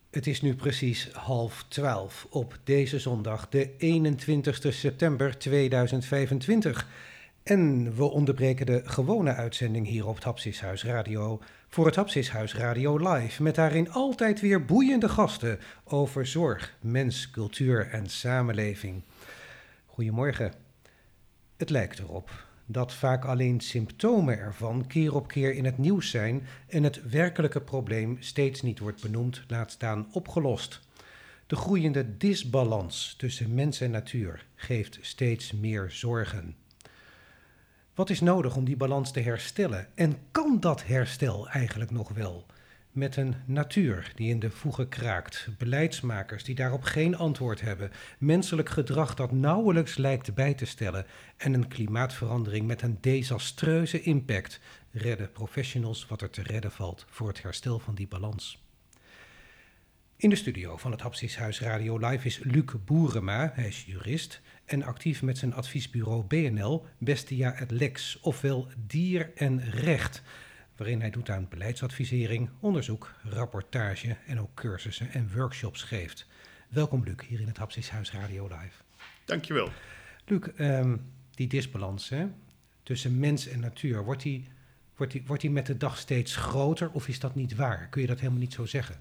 Het is nu precies 11:30 op deze zondag, de 21 september 2025. En we onderbreken de gewone uitzending hier op het Hapsishuis Radio voor het Hapsishuis Radio Live. Met daarin altijd weer boeiende gasten over zorg, mens, cultuur en samenleving. Goedemorgen. Het lijkt erop dat vaak alleen symptomen ervan keer op keer in het nieuws zijn en het werkelijke probleem steeds niet wordt benoemd, laat staan opgelost. De groeiende disbalans tussen mens en natuur geeft steeds meer zorgen. Wat is nodig om die balans te herstellen? En kan dat herstel eigenlijk nog wel? Met een natuur die in de voegen kraakt, beleidsmakers die daarop geen antwoord hebben, menselijk gedrag dat nauwelijks lijkt bij te stellen en een klimaatverandering met een desastreuze impact, redden professionals wat er te redden valt voor het herstel van die balans. In de studio van het Hapsishuis Radio Live is Luc Boerema, hij is jurist en actief met zijn adviesbureau BNL, Bestia et Lex, ofwel Dier en Recht, waarin hij doet aan beleidsadvisering, onderzoek, rapportage en ook cursussen en workshops geeft. Welkom Luc, hier in het Hapsishuis Radio Live. Dankjewel. Luc, die disbalans tussen mens en natuur, wordt die met de dag steeds groter of is dat niet waar? Kun je dat helemaal niet zo zeggen?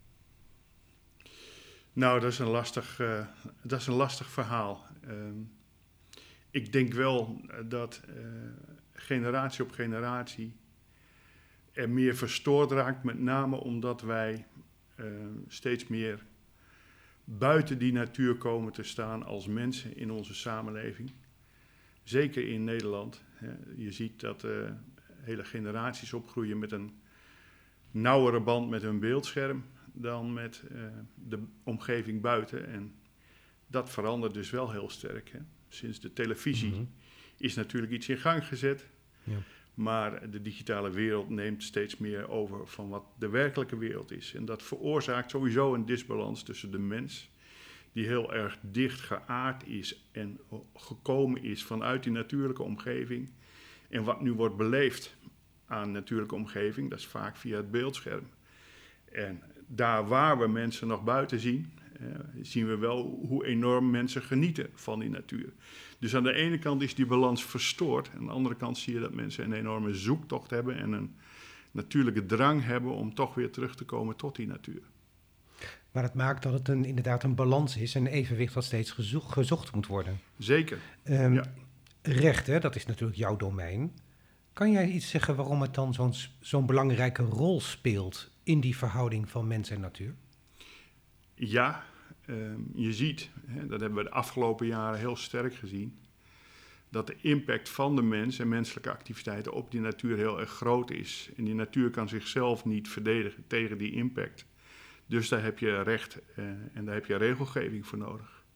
Nou, dat is een lastig verhaal. Ik denk wel dat generatie op generatie er meer verstoord raakt, met name omdat wij steeds meer buiten die natuur komen te staan als mensen in onze samenleving. Zeker in Nederland. Je ziet dat hele generaties opgroeien met een nauwere band met hun beeldscherm dan met de omgeving buiten. En dat verandert dus wel heel sterk. Hè. Sinds de televisie is natuurlijk iets in gang gezet. Ja. Maar de digitale wereld neemt steeds meer over van wat de werkelijke wereld is. En dat veroorzaakt sowieso een disbalans tussen de mens, die heel erg dicht geaard is en gekomen is vanuit die natuurlijke omgeving. En wat nu wordt beleefd aan natuurlijke omgeving, dat is vaak via het beeldscherm. En daar waar we mensen nog buiten zien, zien we wel hoe enorm mensen genieten van die natuur. Dus aan de ene kant is die balans verstoord. Aan de andere kant zie je dat mensen een enorme zoektocht hebben en een natuurlijke drang hebben om toch weer terug te komen tot die natuur. Maar het maakt dat het inderdaad een balans is, een evenwicht dat steeds gezocht moet worden. Zeker, ja. Recht, dat is natuurlijk jouw domein. Kan jij iets zeggen waarom het dan zo'n belangrijke rol speelt in die verhouding van mens en natuur? Ja, je ziet, dat hebben we de afgelopen jaren heel sterk gezien, dat de impact van de mens en menselijke activiteiten op die natuur heel erg groot is. En die natuur kan zichzelf niet verdedigen tegen die impact. Dus daar heb je recht en daar heb je regelgeving voor nodig.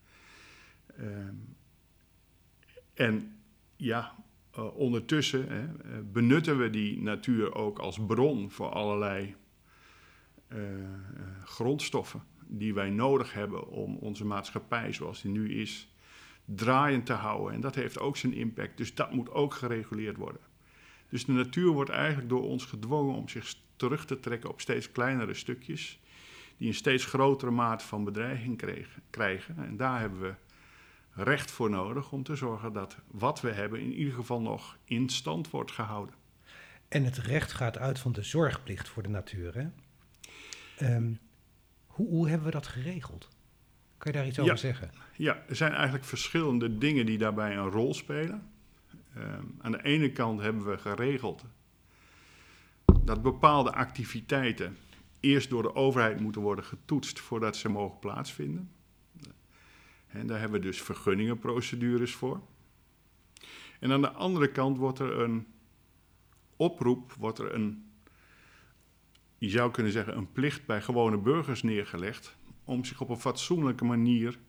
Ondertussen benutten we die natuur ook als bron voor allerlei grondstoffen die wij nodig hebben om onze maatschappij zoals die nu is draaiend te houden. En dat heeft ook zijn impact, dus dat moet ook gereguleerd worden. Dus de natuur wordt eigenlijk door ons gedwongen om zich terug te trekken op steeds kleinere stukjes die een steeds grotere mate van bedreiging krijgen. En daar hebben we recht voor nodig om te zorgen dat wat we hebben in ieder geval nog in stand wordt gehouden. En het recht gaat uit van de zorgplicht voor de natuur, hè? Hoe hebben we dat geregeld? Kan je daar iets over zeggen? Ja, er zijn eigenlijk verschillende dingen die daarbij een rol spelen. Aan de ene kant hebben we geregeld dat bepaalde activiteiten eerst door de overheid moeten worden getoetst voordat ze mogen plaatsvinden. En daar hebben we dus vergunningenprocedures voor. En aan de andere kant wordt er een oproep, je zou kunnen zeggen, een plicht bij gewone burgers neergelegd om zich op een fatsoenlijke manier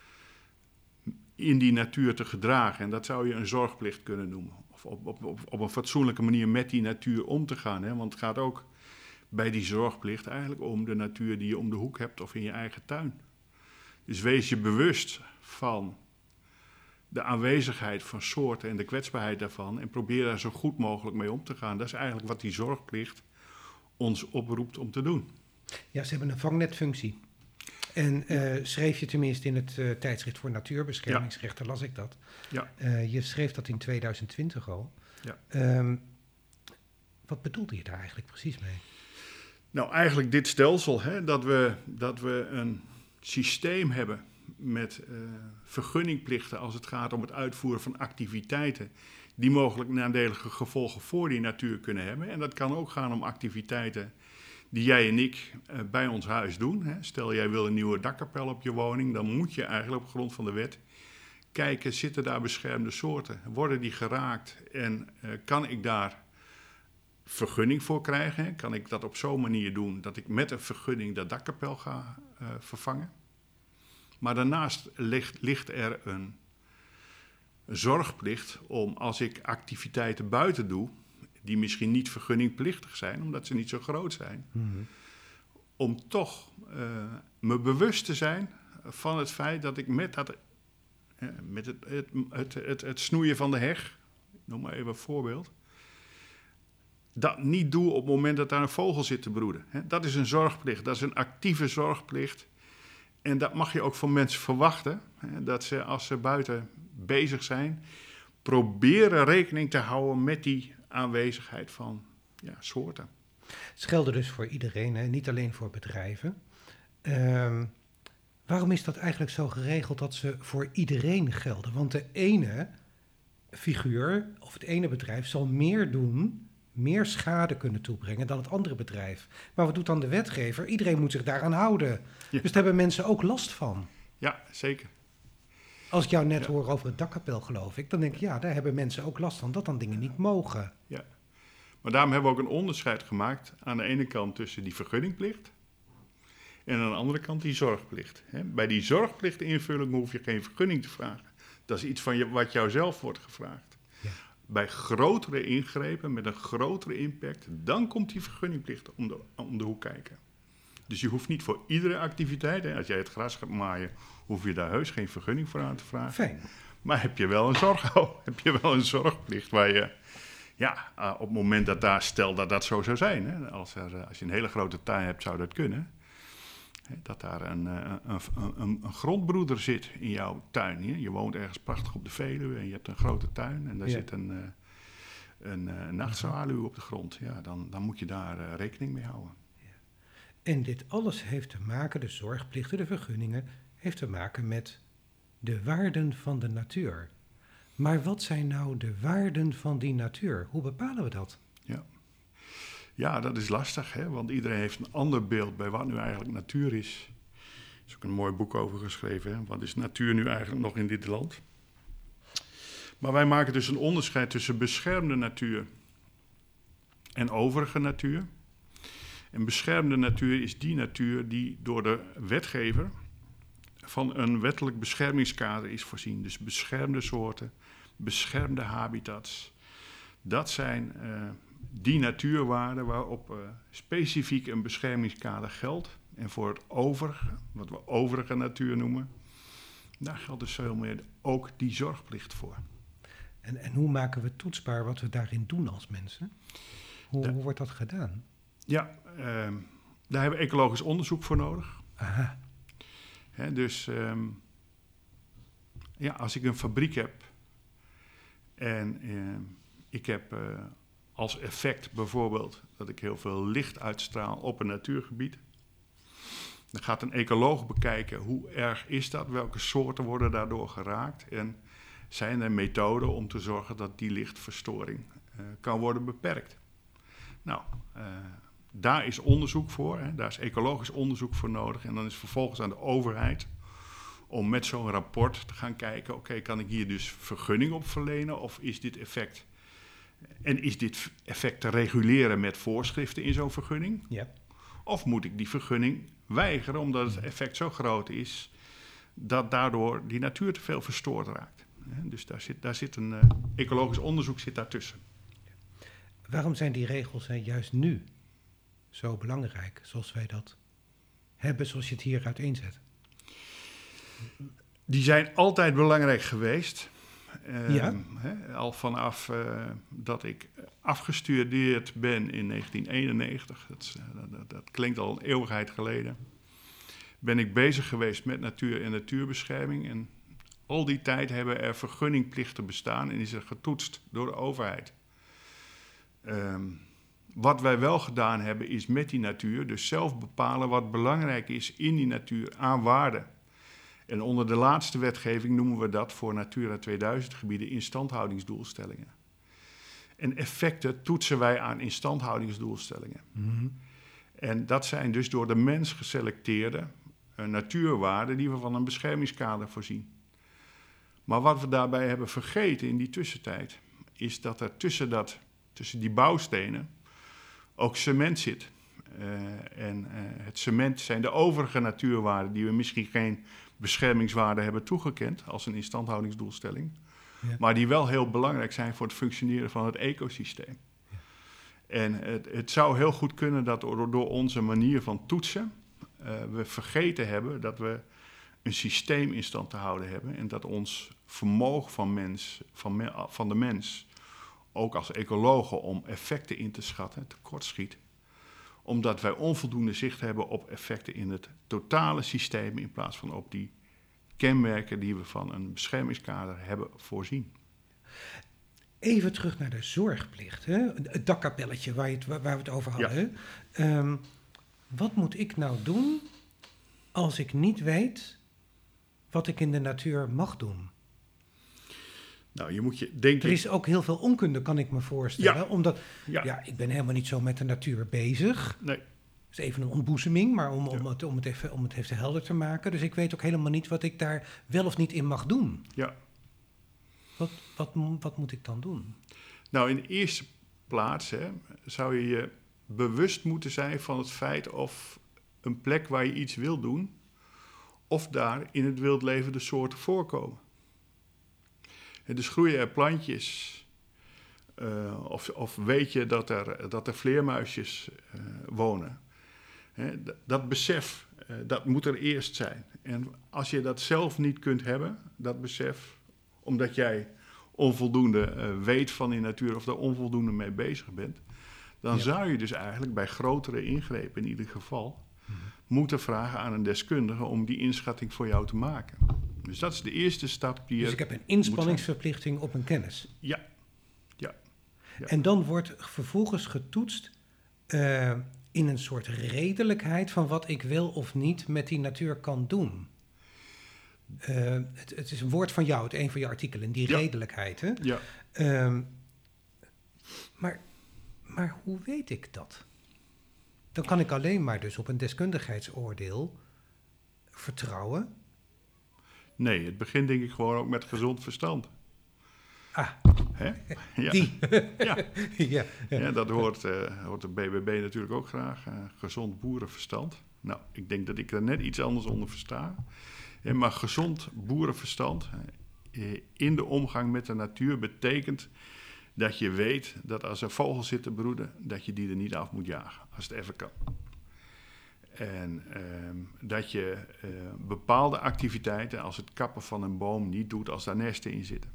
in die natuur te gedragen. En dat zou je een zorgplicht kunnen noemen. Of op een fatsoenlijke manier met die natuur om te gaan. Hè? Want het gaat ook bij die zorgplicht eigenlijk om de natuur die je om de hoek hebt of in je eigen tuin. Dus wees je bewust van de aanwezigheid van soorten en de kwetsbaarheid daarvan en probeer daar zo goed mogelijk mee om te gaan. Dat is eigenlijk wat die zorgplicht ons oproept om te doen. Ja, ze hebben een vangnetfunctie. En schreef je tenminste in het tijdschrift voor natuurbeschermingsrechten, las ik dat. Ja. Je schreef dat in 2020 al. Ja. Wat bedoelde je daar eigenlijk precies mee? Nou, eigenlijk dit stelsel, hè, dat we een systeem hebben met vergunningplichten als het gaat om het uitvoeren van activiteiten die mogelijk nadelige gevolgen voor die natuur kunnen hebben. En dat kan ook gaan om activiteiten die jij en ik bij ons huis doen. Hè. Stel, jij wil een nieuwe dakkapel op je woning, dan moet je eigenlijk op grond van de wet kijken, zitten daar beschermde soorten? Worden die geraakt en kan ik daar vergunning voor krijgen? Hè? Kan ik dat op zo'n manier doen dat ik met een vergunning dat dakkapel ga vervangen? Maar daarnaast ligt er een zorgplicht om, als ik activiteiten buiten doe, die misschien niet vergunningplichtig zijn, omdat ze niet zo groot zijn, om toch me bewust te zijn van het feit dat ik met het snoeien van de heg, noem maar even een voorbeeld, dat niet doe op het moment dat daar een vogel zit te broeden. Dat is een zorgplicht, dat is een actieve zorgplicht. En dat mag je ook van mensen verwachten, dat ze als ze buiten bezig zijn, proberen rekening te houden met die aanwezigheid van soorten. Het geldt dus voor iedereen, hè? Niet alleen voor bedrijven. Waarom is dat eigenlijk zo geregeld dat ze voor iedereen gelden? Want de ene figuur of het ene bedrijf zal meer doen, meer schade kunnen toebrengen dan het andere bedrijf. Maar wat doet dan de wetgever? Iedereen moet zich daaraan houden. Ja. Dus daar hebben mensen ook last van. Ja, zeker. Als ik jou net hoor over het dakkapel, geloof ik, dan denk ik, ja, daar hebben mensen ook last van, dat dan dingen niet mogen. Ja, maar daarom hebben we ook een onderscheid gemaakt aan de ene kant tussen die vergunningplicht en aan de andere kant die zorgplicht. Bij die zorgplichtinvulling hoef je geen vergunning te vragen. Dat is iets van wat jou zelf wordt gevraagd. Ja. Bij grotere ingrepen met een grotere impact, dan komt die vergunningplicht om de hoek kijken. Dus je hoeft niet voor iedere activiteit, als jij het gras gaat maaien, hoef je daar heus geen vergunning voor aan te vragen. Fijn. Maar heb je wel een zorgplicht waar je, op het moment dat daar, stel dat dat zo zou zijn, hè, als je een hele grote tuin hebt, zou dat kunnen. Dat daar een grondbroeder zit in jouw tuin. Hè. Je woont ergens prachtig op de Veluwe en je hebt een grote tuin en daar zit een nachtzwaluw op de grond. Ja, dan moet je daar rekening mee houden. En dit alles heeft te maken, de zorgplichten, de vergunningen, heeft te maken met de waarden van de natuur. Maar wat zijn nou de waarden van die natuur? Hoe bepalen we dat? Ja, dat is lastig, hè? Want iedereen heeft een ander beeld bij wat nu eigenlijk natuur is. Er is ook een mooi boek over geschreven, hè? Wat is natuur nu eigenlijk nog in dit land? Maar wij maken dus een onderscheid tussen beschermde natuur en overige natuur. En beschermde natuur is die natuur die door de wetgever van een wettelijk beschermingskader is voorzien. Dus beschermde soorten, beschermde habitats. Dat zijn die natuurwaarden waarop specifiek een beschermingskader geldt. En voor het overige, wat we overige natuur noemen, daar geldt dus veel meer ook die zorgplicht voor. En hoe maken we toetsbaar wat we daarin doen als mensen? Hoe wordt dat gedaan? Ja, daar hebben we ecologisch onderzoek voor nodig. Aha. Dus als ik een fabriek heb en ik heb als effect bijvoorbeeld dat ik heel veel licht uitstraal op een natuurgebied, dan gaat een ecoloog bekijken hoe erg is dat, welke soorten worden daardoor geraakt en zijn er methoden om te zorgen dat die lichtverstoring kan worden beperkt. Nou, daar is onderzoek voor, hè. Daar is ecologisch onderzoek voor nodig. En dan is vervolgens aan de overheid om met zo'n rapport te gaan kijken, oké, kan ik hier dus vergunning op verlenen of is dit effect? En is dit effect te reguleren met voorschriften in zo'n vergunning? Ja. Of moet ik die vergunning weigeren omdat het effect zo groot is dat daardoor die natuur te veel verstoord raakt? Dus daar zit een ecologisch onderzoek zit daartussen. Waarom zijn die regels juist nu zo belangrijk, zoals wij dat hebben, zoals je het hier uiteenzet? Die zijn altijd belangrijk geweest. Ja. Al vanaf dat ik afgestudeerd ben in 1991, dat klinkt al een eeuwigheid geleden, ben ik bezig geweest met natuur en natuurbescherming. En al die tijd hebben er vergunningplichten bestaan en is er getoetst door de overheid. Wat wij wel gedaan hebben is met die natuur dus zelf bepalen wat belangrijk is in die natuur aan waarde. En onder de laatste wetgeving noemen we dat voor Natura 2000 gebieden instandhoudingsdoelstellingen. En effecten toetsen wij aan instandhoudingsdoelstellingen. Mm-hmm. En dat zijn dus door de mens geselecteerde natuurwaarden die we van een beschermingskader voorzien. Maar wat we daarbij hebben vergeten in die tussentijd, is dat er tussen die bouwstenen ook cement zit. Het cement zijn de overige natuurwaarden die we misschien geen beschermingswaarde hebben toegekend als een instandhoudingsdoelstelling, ja, maar die wel heel belangrijk zijn voor het functioneren van het ecosysteem. Ja. En het zou heel goed kunnen dat door onze manier van toetsen we vergeten hebben dat we een systeem in stand te houden hebben en dat ons vermogen van de mens, ook als ecologen, om effecten in te schatten, tekortschiet, omdat wij onvoldoende zicht hebben op effecten in het totale systeem in plaats van op die kenmerken die we van een beschermingskader hebben voorzien. Even terug naar de zorgplicht, hè? Het dakkapelletje waar we het over hadden. Ja. Wat moet ik nou doen als ik niet weet wat ik in de natuur mag doen? Nou, je moet je denken. Er is ook heel veel onkunde, kan ik me voorstellen. Ja. Omdat, ik ben helemaal niet zo met de natuur bezig. Nee. Het is even een ontboezeming, maar om het even helder te maken. Dus ik weet ook helemaal niet wat ik daar wel of niet in mag doen. Ja. Wat moet ik dan doen? Nou, in de eerste plaats zou je je bewust moeten zijn van het feit of een plek waar je iets wil doen, of daar in het wild levende soorten voorkomen. Dus groeien er plantjes, of weet je dat er vleermuisjes wonen. Dat besef, dat moet er eerst zijn. En als je dat zelf niet kunt hebben, dat besef, omdat jij onvoldoende weet van die natuur of daar onvoldoende mee bezig bent, dan zou je dus eigenlijk bij grotere ingrepen in ieder geval moeten vragen aan een deskundige om die inschatting voor jou te maken. Dus dat is de eerste stap die Dus ik heb een inspanningsverplichting op een kennis. Ja. En dan wordt vervolgens getoetst in een soort redelijkheid van wat ik wel of niet met die natuur kan doen. Het is een woord van jou, een van je artikelen, die redelijkheid. Hè? Ja. Maar hoe weet ik dat? Dan kan ik alleen maar dus op een deskundigheidsoordeel vertrouwen. Nee, het begint denk ik gewoon ook met gezond verstand. Hè? Ja. Die. Ja, dat hoort de BBB natuurlijk ook graag. Gezond boerenverstand. Nou, ik denk dat ik er net iets anders onder versta. Maar gezond boerenverstand in de omgang met de natuur betekent dat je weet dat als er vogels zitten broeden, dat je die er niet af moet jagen, als het even kan. En dat je bepaalde activiteiten, als het kappen van een boom, niet doet als daar nesten in zitten.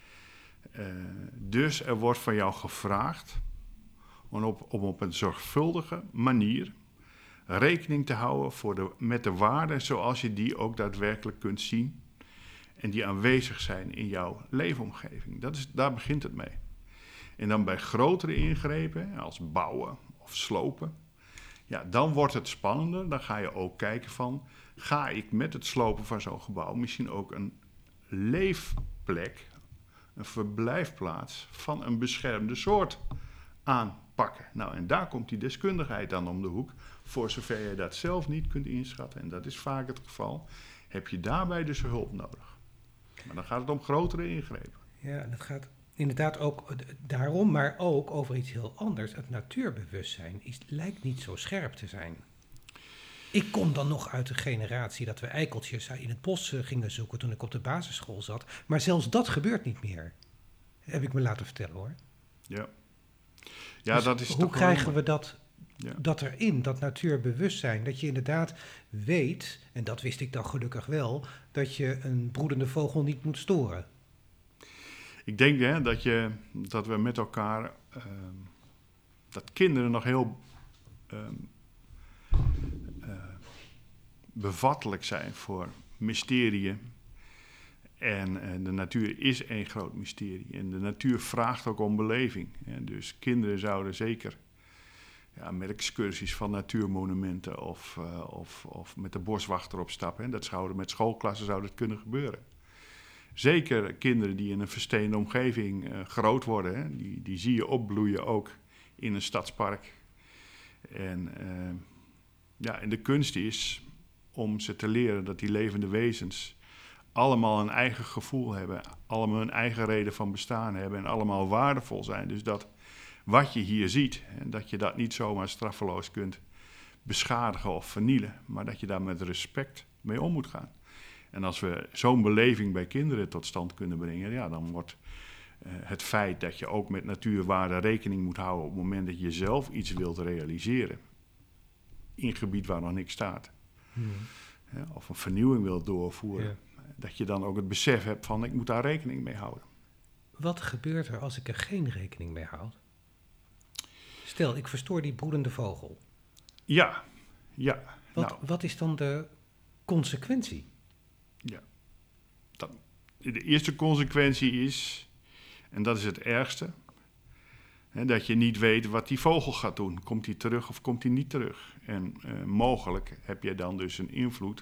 Dus er wordt van jou gevraagd om op een zorgvuldige manier rekening te houden met de waarden zoals je die ook daadwerkelijk kunt zien en die aanwezig zijn in jouw leefomgeving. Daar begint het mee. En dan bij grotere ingrepen, als bouwen of slopen, dan wordt het spannender. Dan ga je ook kijken van, ga ik met het slopen van zo'n gebouw misschien ook een leefplek, een verblijfplaats van een beschermde soort aanpakken. Nou, en daar komt die deskundigheid dan om de hoek. Voor zover je dat zelf niet kunt inschatten, en dat is vaak het geval, heb je daarbij dus hulp nodig. Maar dan gaat het om grotere ingrepen. Ja, en het gaat inderdaad ook daarom, maar ook over iets heel anders. Het natuurbewustzijn lijkt niet zo scherp te zijn. Ik kom dan nog uit de generatie dat we eikeltjes in het bos gingen zoeken toen ik op de basisschool zat. Maar zelfs dat gebeurt niet meer. Heb ik me laten vertellen, hoor. Ja. Dus dat is hoe krijgen we dat erin, dat natuurbewustzijn? Dat je inderdaad weet, en dat wist ik dan gelukkig wel, dat je een broedende vogel niet moet storen. Ik denk dat we met elkaar... dat kinderen nog heel bevattelijk zijn voor mysterieën. En de natuur is één groot mysterie. En de natuur vraagt ook om beleving. En dus kinderen zouden zeker met excursies van natuurmonumenten of met de boswachter op stap. Met schoolklassen zou dat kunnen gebeuren. Zeker kinderen die in een versteende omgeving groot worden. Hè, die zie je opbloeien ook in een stadspark. En de kunst is om ze te leren dat die levende wezens allemaal een eigen gevoel hebben, allemaal een eigen reden van bestaan hebben en allemaal waardevol zijn. Dus dat wat je hier ziet, dat je dat niet zomaar straffeloos kunt beschadigen of vernielen, maar dat je daar met respect mee om moet gaan. En als we zo'n beleving bij kinderen tot stand kunnen brengen, dan wordt het feit dat je ook met natuurwaarden rekening moet houden op het moment dat je zelf iets wilt realiseren in een gebied waar nog niks staat, of een vernieuwing wilt doorvoeren, dat je dan ook het besef hebt van ik moet daar rekening mee houden. Wat gebeurt er als ik er geen rekening mee houd? Stel, ik verstoor die broedende vogel. Ja. Wat is dan de consequentie? Ja. De eerste consequentie is, en dat is het ergste, dat je niet weet wat die vogel gaat doen. Komt hij terug of komt hij niet terug? En mogelijk heb je dan dus een invloed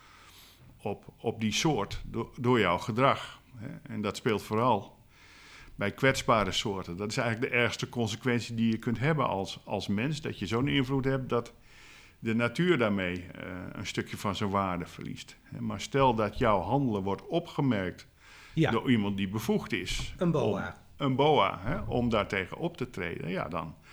op die soort door jouw gedrag. En dat speelt vooral bij kwetsbare soorten. Dat is eigenlijk de ergste consequentie die je kunt hebben als mens. Dat je zo'n invloed hebt dat de natuur daarmee een stukje van zijn waarde verliest. Maar stel dat jouw handelen wordt opgemerkt door iemand die bevoegd is. Een boa. Een boa, om daartegen op te treden.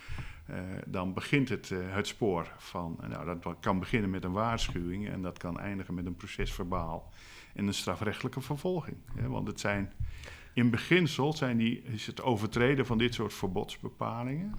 Dan begint het spoor van... dat kan beginnen met een waarschuwing en dat kan eindigen met een procesverbaal en een strafrechtelijke vervolging. Want het zijn... In beginsel is het overtreden van dit soort verbodsbepalingen.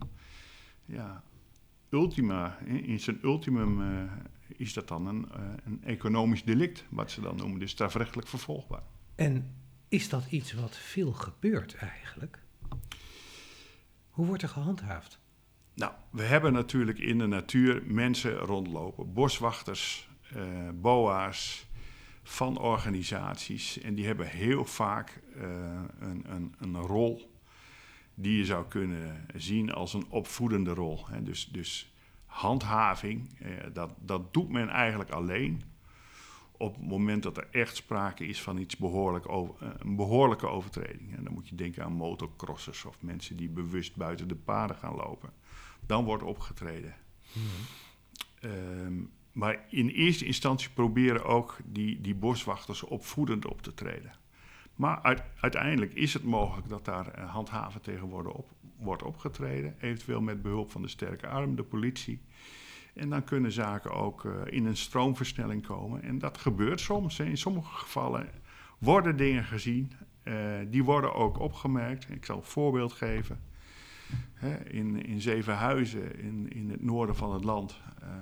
In zijn ultimum is dat dan een economisch delict, wat ze dan noemen, dus strafrechtelijk vervolgbaar. En is dat iets wat veel gebeurt eigenlijk? Hoe wordt er gehandhaafd? Nou, we hebben natuurlijk in de natuur mensen rondlopen, boswachters, boa's, van organisaties. En die hebben heel vaak een rol die je zou kunnen zien als een opvoedende rol. Dus handhaving, dat doet men eigenlijk alleen op het moment dat er echt sprake is van een behoorlijke overtreding. En dan moet je denken aan motocrossers of mensen die bewust buiten de paden gaan lopen. Dan wordt opgetreden. Maar in eerste instantie proberen ook die boswachters opvoedend op te treden. Maar uiteindelijk is het mogelijk dat daar handhaven tegen wordt opgetreden. Eventueel met behulp van de sterke arm, de politie. En dan kunnen zaken ook in een stroomversnelling komen. En dat gebeurt soms. In sommige gevallen worden dingen gezien. Die worden ook opgemerkt. Ik zal een voorbeeld geven. In Zevenhuizen, in het noorden van het land...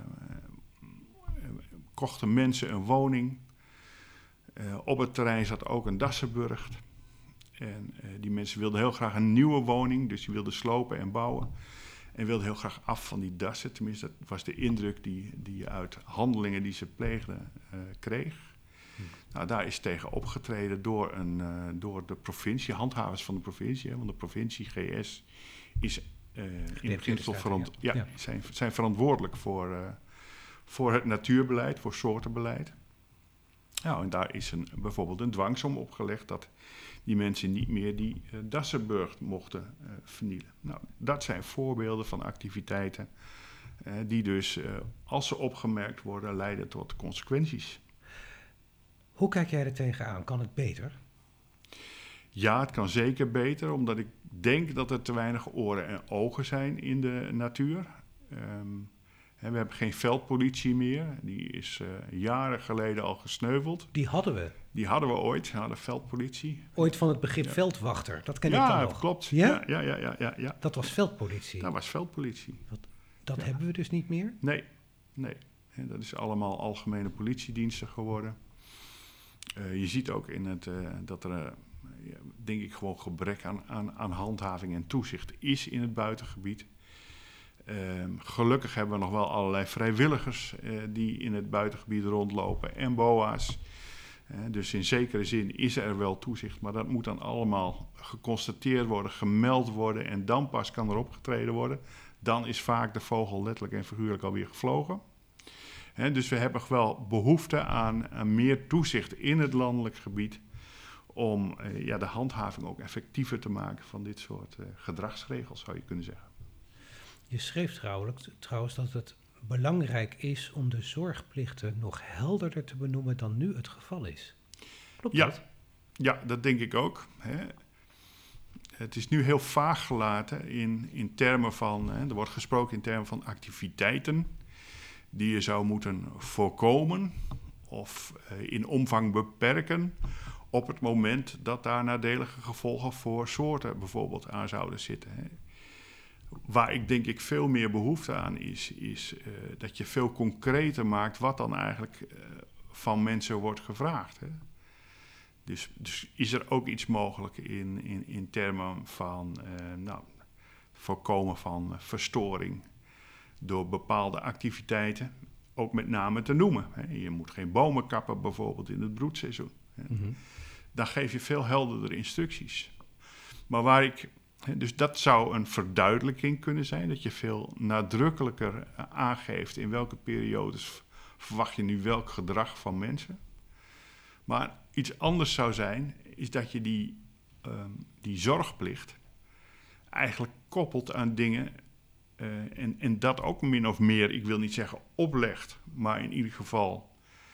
kochten mensen een woning. Op het terrein zat ook een Dassenburgt. En die mensen wilden heel graag een nieuwe woning. Dus die wilden slopen en bouwen. En wilden heel graag af van die dassen. Tenminste, dat was de indruk die je uit handelingen die ze pleegden kreeg. Nou, daar is tegen opgetreden door de provincie, handhavers van de provincie. Want de provincie, GS, is in beginsel zijn verantwoordelijk voor het natuurbeleid, voor soortenbeleid. Nou, en daar is bijvoorbeeld een dwangsom opgelegd dat die mensen niet meer die Dassenburgt mochten vernielen. Nou, dat zijn voorbeelden van activiteiten die dus, als ze opgemerkt worden, leiden tot consequenties. Hoe kijk jij er tegenaan? Kan het beter? Ja, het kan zeker beter, omdat ik denk dat er te weinig oren en ogen zijn in de natuur. We hebben geen veldpolitie meer. Die is jaren geleden al gesneuveld. Die hadden we. Die hadden we ooit, de veldpolitie. Ooit van het begrip veldwachter, dat ken ik dan nog. Ja, klopt. Ja? Ja. Dat was veldpolitie. Dat was veldpolitie. Dat hebben we dus niet meer? Nee. Dat is allemaal algemene politiediensten geworden. Je ziet ook dat er denk ik gewoon gebrek aan handhaving en toezicht is in het buitengebied. Gelukkig hebben we nog wel allerlei vrijwilligers die in het buitengebied rondlopen en BOA's. Dus in zekere zin is er wel toezicht, maar dat moet dan allemaal geconstateerd worden, gemeld worden en dan pas kan er opgetreden worden. Dan is vaak de vogel letterlijk en figuurlijk alweer gevlogen. Dus we hebben wel behoefte aan meer toezicht in het landelijk gebied om de handhaving ook effectiever te maken van dit soort gedragsregels, zou je kunnen zeggen. Je schreef trouwens dat het belangrijk is om de zorgplichten nog helderder te benoemen dan nu het geval is. Klopt dat? Ja, dat denk ik ook. Het is nu heel vaag gelaten in termen van, er wordt gesproken in termen van activiteiten die je zou moeten voorkomen of in omvang beperken op het moment dat daar nadelige gevolgen voor soorten bijvoorbeeld aan zouden zitten. Waar ik denk ik veel meer behoefte aan is dat je veel concreter maakt wat dan eigenlijk van mensen wordt gevraagd. Dus is er ook iets mogelijk in termen van voorkomen van verstoring door bepaalde activiteiten, ook met name te noemen. Je moet geen bomen kappen bijvoorbeeld in het broedseizoen. Mm-hmm. Dan geef je veel helderder instructies. Maar dus dat zou een verduidelijking kunnen zijn, dat je veel nadrukkelijker aangeeft in welke periodes verwacht je nu welk gedrag van mensen. Maar iets anders zou zijn, is dat je die zorgplicht eigenlijk koppelt aan dingen en dat ook min of meer, ik wil niet zeggen oplegt, maar in ieder geval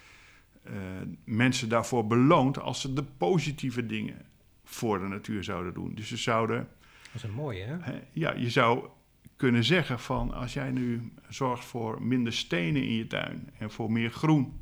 mensen daarvoor beloont als ze de positieve dingen voor de natuur zouden doen. Dus ze zouden... Dat is een mooie, hè? Ja, je zou kunnen zeggen van als jij nu zorgt voor minder stenen in je tuin en voor meer groen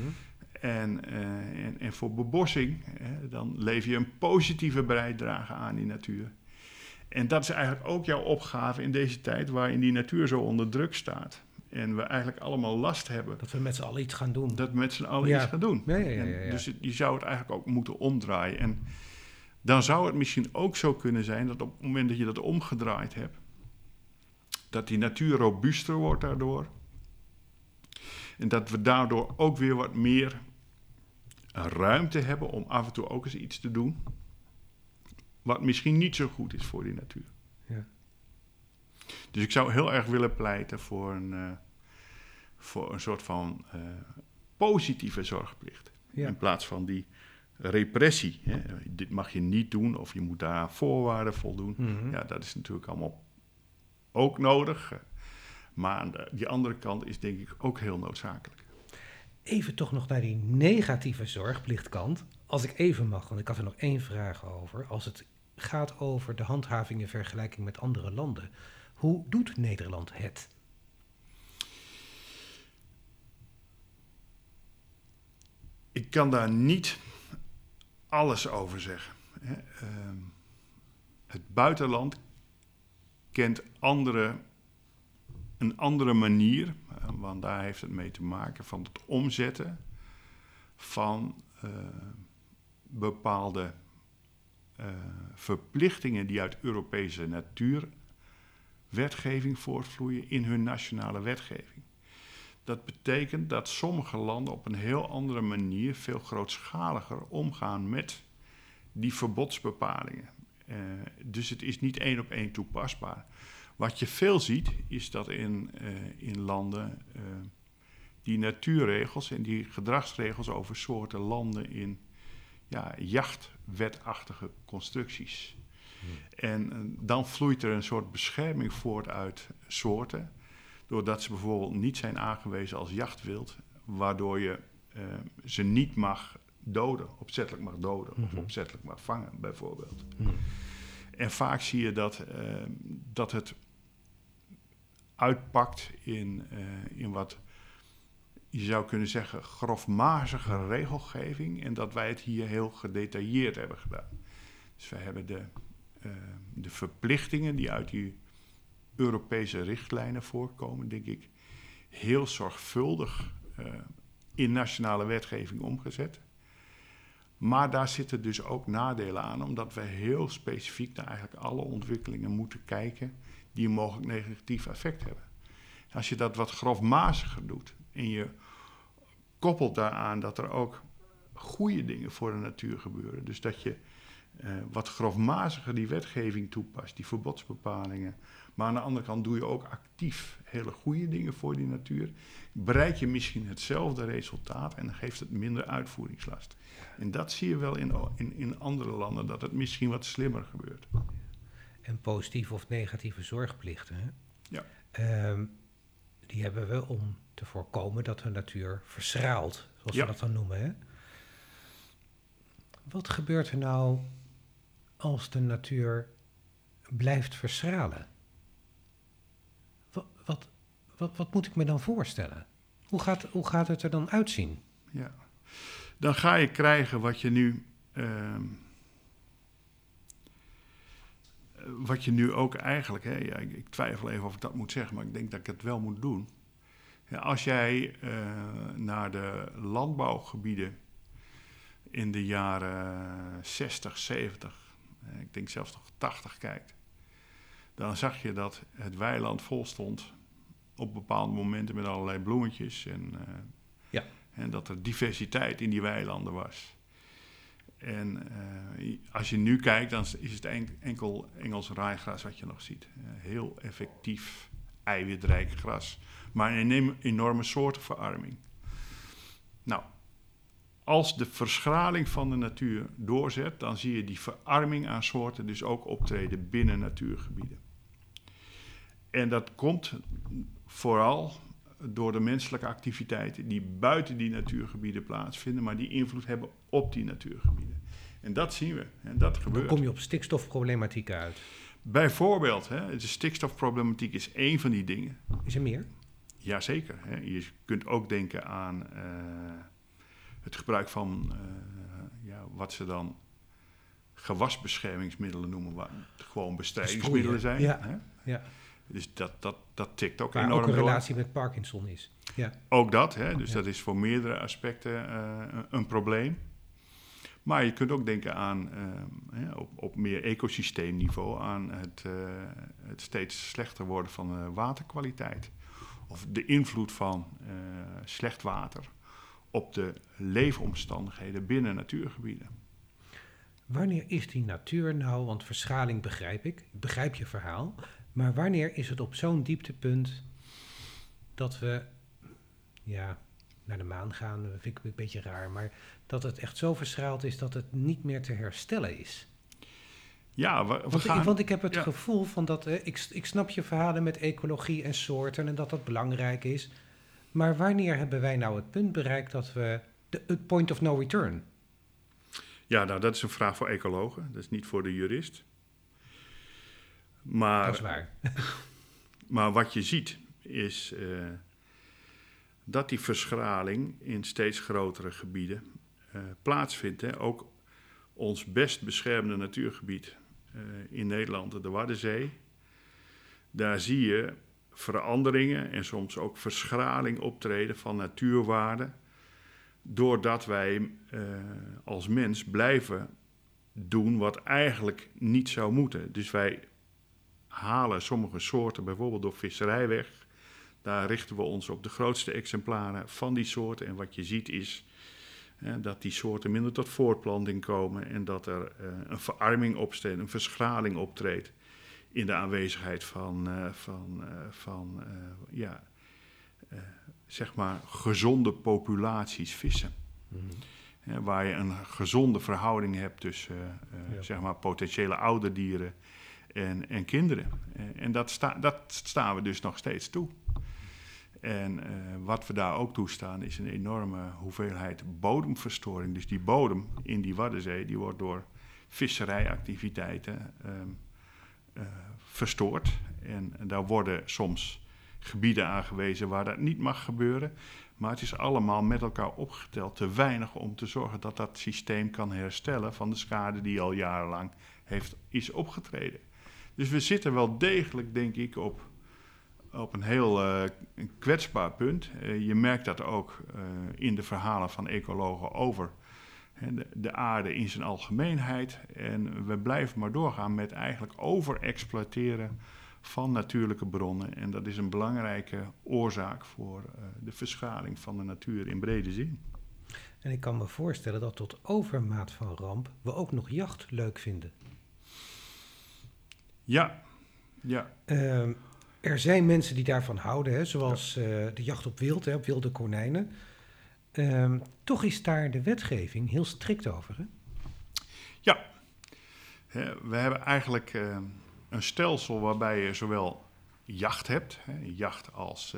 en voor bebossing, dan lever je een positieve bijdrage aan die natuur. En dat is eigenlijk ook jouw opgave in deze tijd waarin die natuur zo onder druk staat. En we eigenlijk allemaal last hebben. Dat we met z'n allen iets gaan doen. Dat we met z'n allen iets gaan doen. Ja. Dus je zou het eigenlijk ook moeten omdraaien. En dan zou het misschien ook zo kunnen zijn dat op het moment dat je dat omgedraaid hebt, dat die natuur robuuster wordt daardoor. En dat we daardoor ook weer wat meer ruimte hebben om af en toe ook eens iets te doen wat misschien niet zo goed is voor die natuur. Ja. Dus ik zou heel erg willen pleiten voor een soort van positieve zorgplicht. Ja. In plaats van die repressie. Dit mag je niet doen of je moet daar aan voorwaarden voldoen. Mm-hmm. Ja, dat is natuurlijk allemaal ook nodig. Maar aan die andere kant is denk ik ook heel noodzakelijk. Even toch nog naar die negatieve zorgplichtkant. Als ik even mag, want ik had er nog 1 vraag over. Als het gaat over de handhaving in vergelijking met andere landen. Hoe doet Nederland het? Ik kan daar niet alles over zeggen. Het buitenland kent een andere manier, want daar heeft het mee te maken van het omzetten van bepaalde verplichtingen die uit Europese natuurwetgeving voortvloeien in hun nationale wetgeving. Dat betekent dat sommige landen op een heel andere manier, veel grootschaliger omgaan met die verbodsbepalingen. Dus het is niet 1 op 1 toepasbaar. Wat je veel ziet, is dat in landen die natuurregels en die gedragsregels over soorten landen in jachtwetachtige constructies. En dan vloeit er een soort bescherming voort uit soorten, doordat ze bijvoorbeeld niet zijn aangewezen als jachtwild, waardoor je ze niet mag doden, opzettelijk mag doden of opzettelijk mag vangen bijvoorbeeld. En vaak zie je dat het uitpakt in wat je zou kunnen zeggen grofmazige regelgeving en dat wij het hier heel gedetailleerd hebben gedaan. Dus wij hebben de verplichtingen die uit die Europese richtlijnen voorkomen, denk ik, heel zorgvuldig in nationale wetgeving omgezet. Maar daar zitten dus ook nadelen aan, omdat we heel specifiek naar eigenlijk alle ontwikkelingen moeten kijken die een mogelijk negatief effect hebben. Als je dat wat grofmaziger doet en je koppelt daaraan dat er ook goede dingen voor de natuur gebeuren, dus dat je wat grofmaziger die wetgeving toepast, die verbodsbepalingen, maar aan de andere kant doe je ook actief hele goede dingen voor die natuur, bereik je misschien hetzelfde resultaat en dan geeft het minder uitvoeringslast. En dat zie je wel in andere landen, dat het misschien wat slimmer gebeurt. En positieve of negatieve zorgplichten, hè? Ja. Die hebben we om te voorkomen dat de natuur verschraalt, zoals we dat dan noemen. Hè? Wat gebeurt er nou als de natuur blijft verschralen? Wat moet ik me dan voorstellen? Hoe gaat het er dan uitzien? Ja. Dan ga je krijgen wat je nu ook eigenlijk... Hè, ja, ik twijfel even of ik dat moet zeggen, maar ik denk dat ik het wel moet doen. Ja, als jij naar de landbouwgebieden in de jaren 60, 70... ik denk zelfs nog 80 kijkt, dan zag je dat het weiland vol stond op bepaalde momenten met allerlei bloemetjes en dat er diversiteit in die weilanden was. En als je nu kijkt, dan is het enkel Engels raaigras wat je nog ziet. Heel effectief, eiwitrijk gras, maar een enorme soortenverarming. Nou, als de verschraling van de natuur doorzet, dan zie je die verarming aan soorten dus ook optreden binnen natuurgebieden. En dat komt vooral door de menselijke activiteiten die buiten die natuurgebieden plaatsvinden, maar die invloed hebben op die natuurgebieden. En dat zien we, en dat gebeurt. Dan kom je op stikstofproblematiek uit. Bijvoorbeeld, de stikstofproblematiek is één van die dingen. Is er meer? Jazeker. Je kunt ook denken aan het gebruik van wat ze dan gewasbeschermingsmiddelen noemen, wat gewoon bestrijdingsmiddelen zijn. Ja. Hè? Ja. Dus dat tikt ook waar enorm ook een door. relatie met Parkinson is. Ja. Ook dat, dus dat is voor meerdere aspecten een probleem. Maar je kunt ook denken aan, op meer ecosysteemniveau, aan het steeds slechter worden van de waterkwaliteit. Of de invloed van slecht water op de leefomstandigheden binnen natuurgebieden. Wanneer is die natuur nou, want verschraling begrijp ik begrijp je verhaal, maar wanneer is het op zo'n dieptepunt dat we naar de maan gaan, dat vind ik een beetje raar, maar dat het echt zo verschraald is dat het niet meer te herstellen is? Ja, want ik heb het gevoel van dat, ik snap je verhalen met ecologie en soorten en dat belangrijk is, maar wanneer hebben wij nou het punt bereikt dat we het point of no return? Ja, nou dat is een vraag voor ecologen, dat is niet voor de jurist. Maar, dat is waar. Maar wat je ziet is dat die verschraling in steeds grotere gebieden plaatsvindt. Hè. Ook ons best beschermde natuurgebied in Nederland, de Waddenzee. Daar zie je veranderingen en soms ook verschraling optreden van natuurwaarden, doordat wij als mens blijven doen wat eigenlijk niet zou moeten. Dus wij halen sommige soorten bijvoorbeeld door visserij weg. Daar richten we ons op de grootste exemplaren van die soorten. En wat je ziet is dat die soorten minder tot voortplanting komen en dat er een verarming optreedt, een verschraling optreedt in de aanwezigheid van zeg maar gezonde populaties vissen. Mm-hmm. Waar je een gezonde verhouding hebt tussen zeg maar potentiële ouderdieren en kinderen. En dat staan we dus nog steeds toe. En wat we daar ook toestaan is een enorme hoeveelheid bodemverstoring. Dus die bodem in die Waddenzee die wordt door visserijactiviteiten verstoord. En daar worden soms gebieden aangewezen waar dat niet mag gebeuren. Maar het is allemaal met elkaar opgeteld te weinig om te zorgen dat dat systeem kan herstellen van de schade die al jarenlang is opgetreden. Dus we zitten wel degelijk, denk ik, op een heel kwetsbaar punt. Je merkt dat ook in de verhalen van ecologen over De aarde in zijn algemeenheid. En we blijven maar doorgaan met eigenlijk overexploiteren van natuurlijke bronnen. En dat is een belangrijke oorzaak voor de verschaling van de natuur in brede zin. En ik kan me voorstellen dat tot overmaat van ramp we ook nog jacht leuk vinden. Ja. Er zijn mensen die daarvan houden, hè, zoals de jacht op wild, op wilde konijnen. Toch is daar de wetgeving heel strikt over, hè? Ja. We hebben eigenlijk een stelsel waarbij je zowel jacht hebt, jacht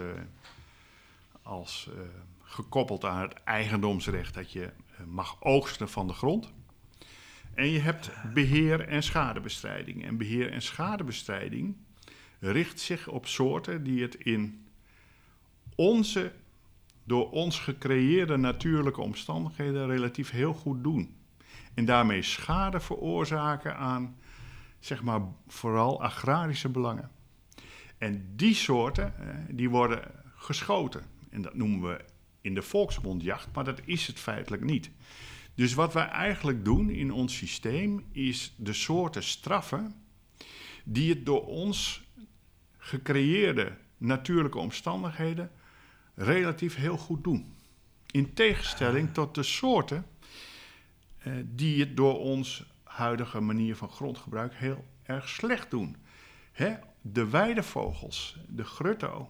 als gekoppeld aan het eigendomsrecht dat je mag oogsten van de grond. En je hebt beheer en schadebestrijding. En beheer en schadebestrijding richt zich op soorten die het in onze, door ons gecreëerde natuurlijke omstandigheden relatief heel goed doen. En daarmee schade veroorzaken aan, zeg maar, vooral agrarische belangen. En die soorten, die worden geschoten. En dat noemen we in de volksmond jacht, maar dat is het feitelijk niet. Dus wat wij eigenlijk doen in ons systeem is de soorten straffen die het door ons gecreëerde natuurlijke omstandigheden relatief heel goed doen. In tegenstelling tot de soorten die het door ons huidige manier van grondgebruik heel erg slecht doen. De weidevogels, de grutto,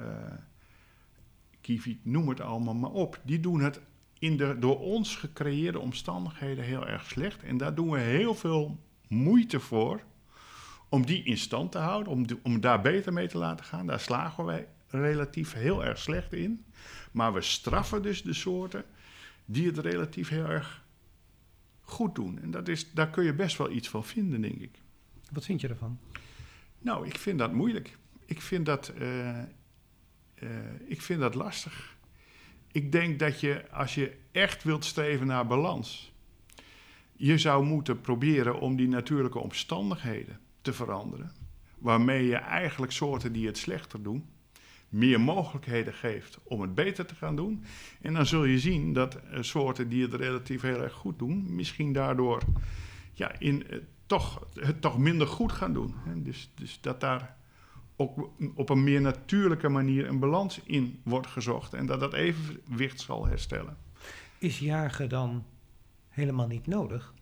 kieviet, noem het allemaal maar op. Die doen het in de door ons gecreëerde omstandigheden heel erg slecht. En daar doen we heel veel moeite voor om die in stand te houden, om daar beter mee te laten gaan. Daar slagen wij relatief heel erg slecht in. Maar we straffen dus de soorten die het relatief heel erg goed doen. En daar kun je best wel iets van vinden, denk ik. Wat vind je ervan? Nou, ik vind dat moeilijk. Ik vind dat lastig. Ik denk dat je, als je echt wilt streven naar balans, je zou moeten proberen om die natuurlijke omstandigheden te veranderen, waarmee je eigenlijk soorten die het slechter doen, meer mogelijkheden geeft om het beter te gaan doen. En dan zul je zien dat soorten die het relatief heel erg goed doen, misschien daardoor het toch minder goed gaan doen. Dus dat daar ook op een meer natuurlijke manier een balans in wordt gezocht en dat evenwicht zal herstellen. Is jagen dan helemaal niet nodig?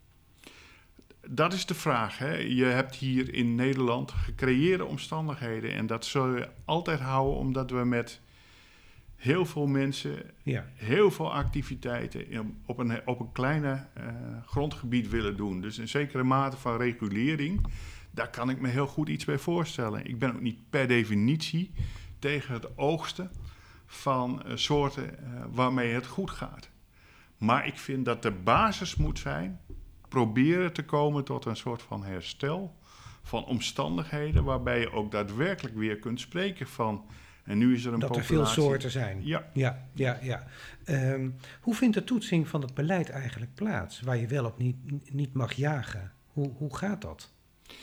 Dat is de vraag. Hè? Je hebt hier in Nederland gecreëerde omstandigheden en dat zul je altijd houden omdat we met heel veel mensen, heel veel activiteiten op een kleine grondgebied willen doen. Dus een zekere mate van regulering, daar kan ik me heel goed iets bij voorstellen. Ik ben ook niet per definitie tegen het oogsten van soorten waarmee het goed gaat. Maar ik vind dat de basis moet zijn proberen te komen tot een soort van herstel van omstandigheden waarbij je ook daadwerkelijk weer kunt spreken van en nu is er een dat populatie. Er veel soorten zijn. Ja. Hoe vindt de toetsing van het beleid eigenlijk plaats, waar je wel of niet mag jagen? Hoe gaat dat?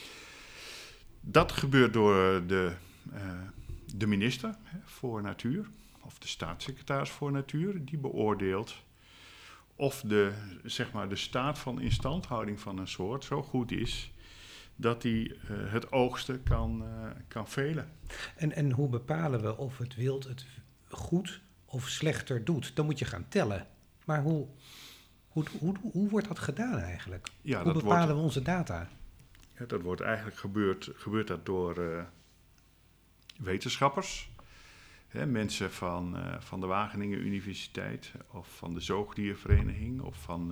Dat gebeurt door de minister voor Natuur, of de staatssecretaris voor Natuur, die beoordeelt of de staat van instandhouding van een soort zo goed is dat hij het oogsten kan velen. En hoe bepalen we of het wild het goed of slechter doet? Dan moet je gaan tellen. Maar hoe wordt dat gedaan eigenlijk? Ja, hoe bepalen we onze data? Ja, dat wordt eigenlijk gebeurt dat door wetenschappers. Mensen van de Wageningen Universiteit of van de Zoogdiervereniging of van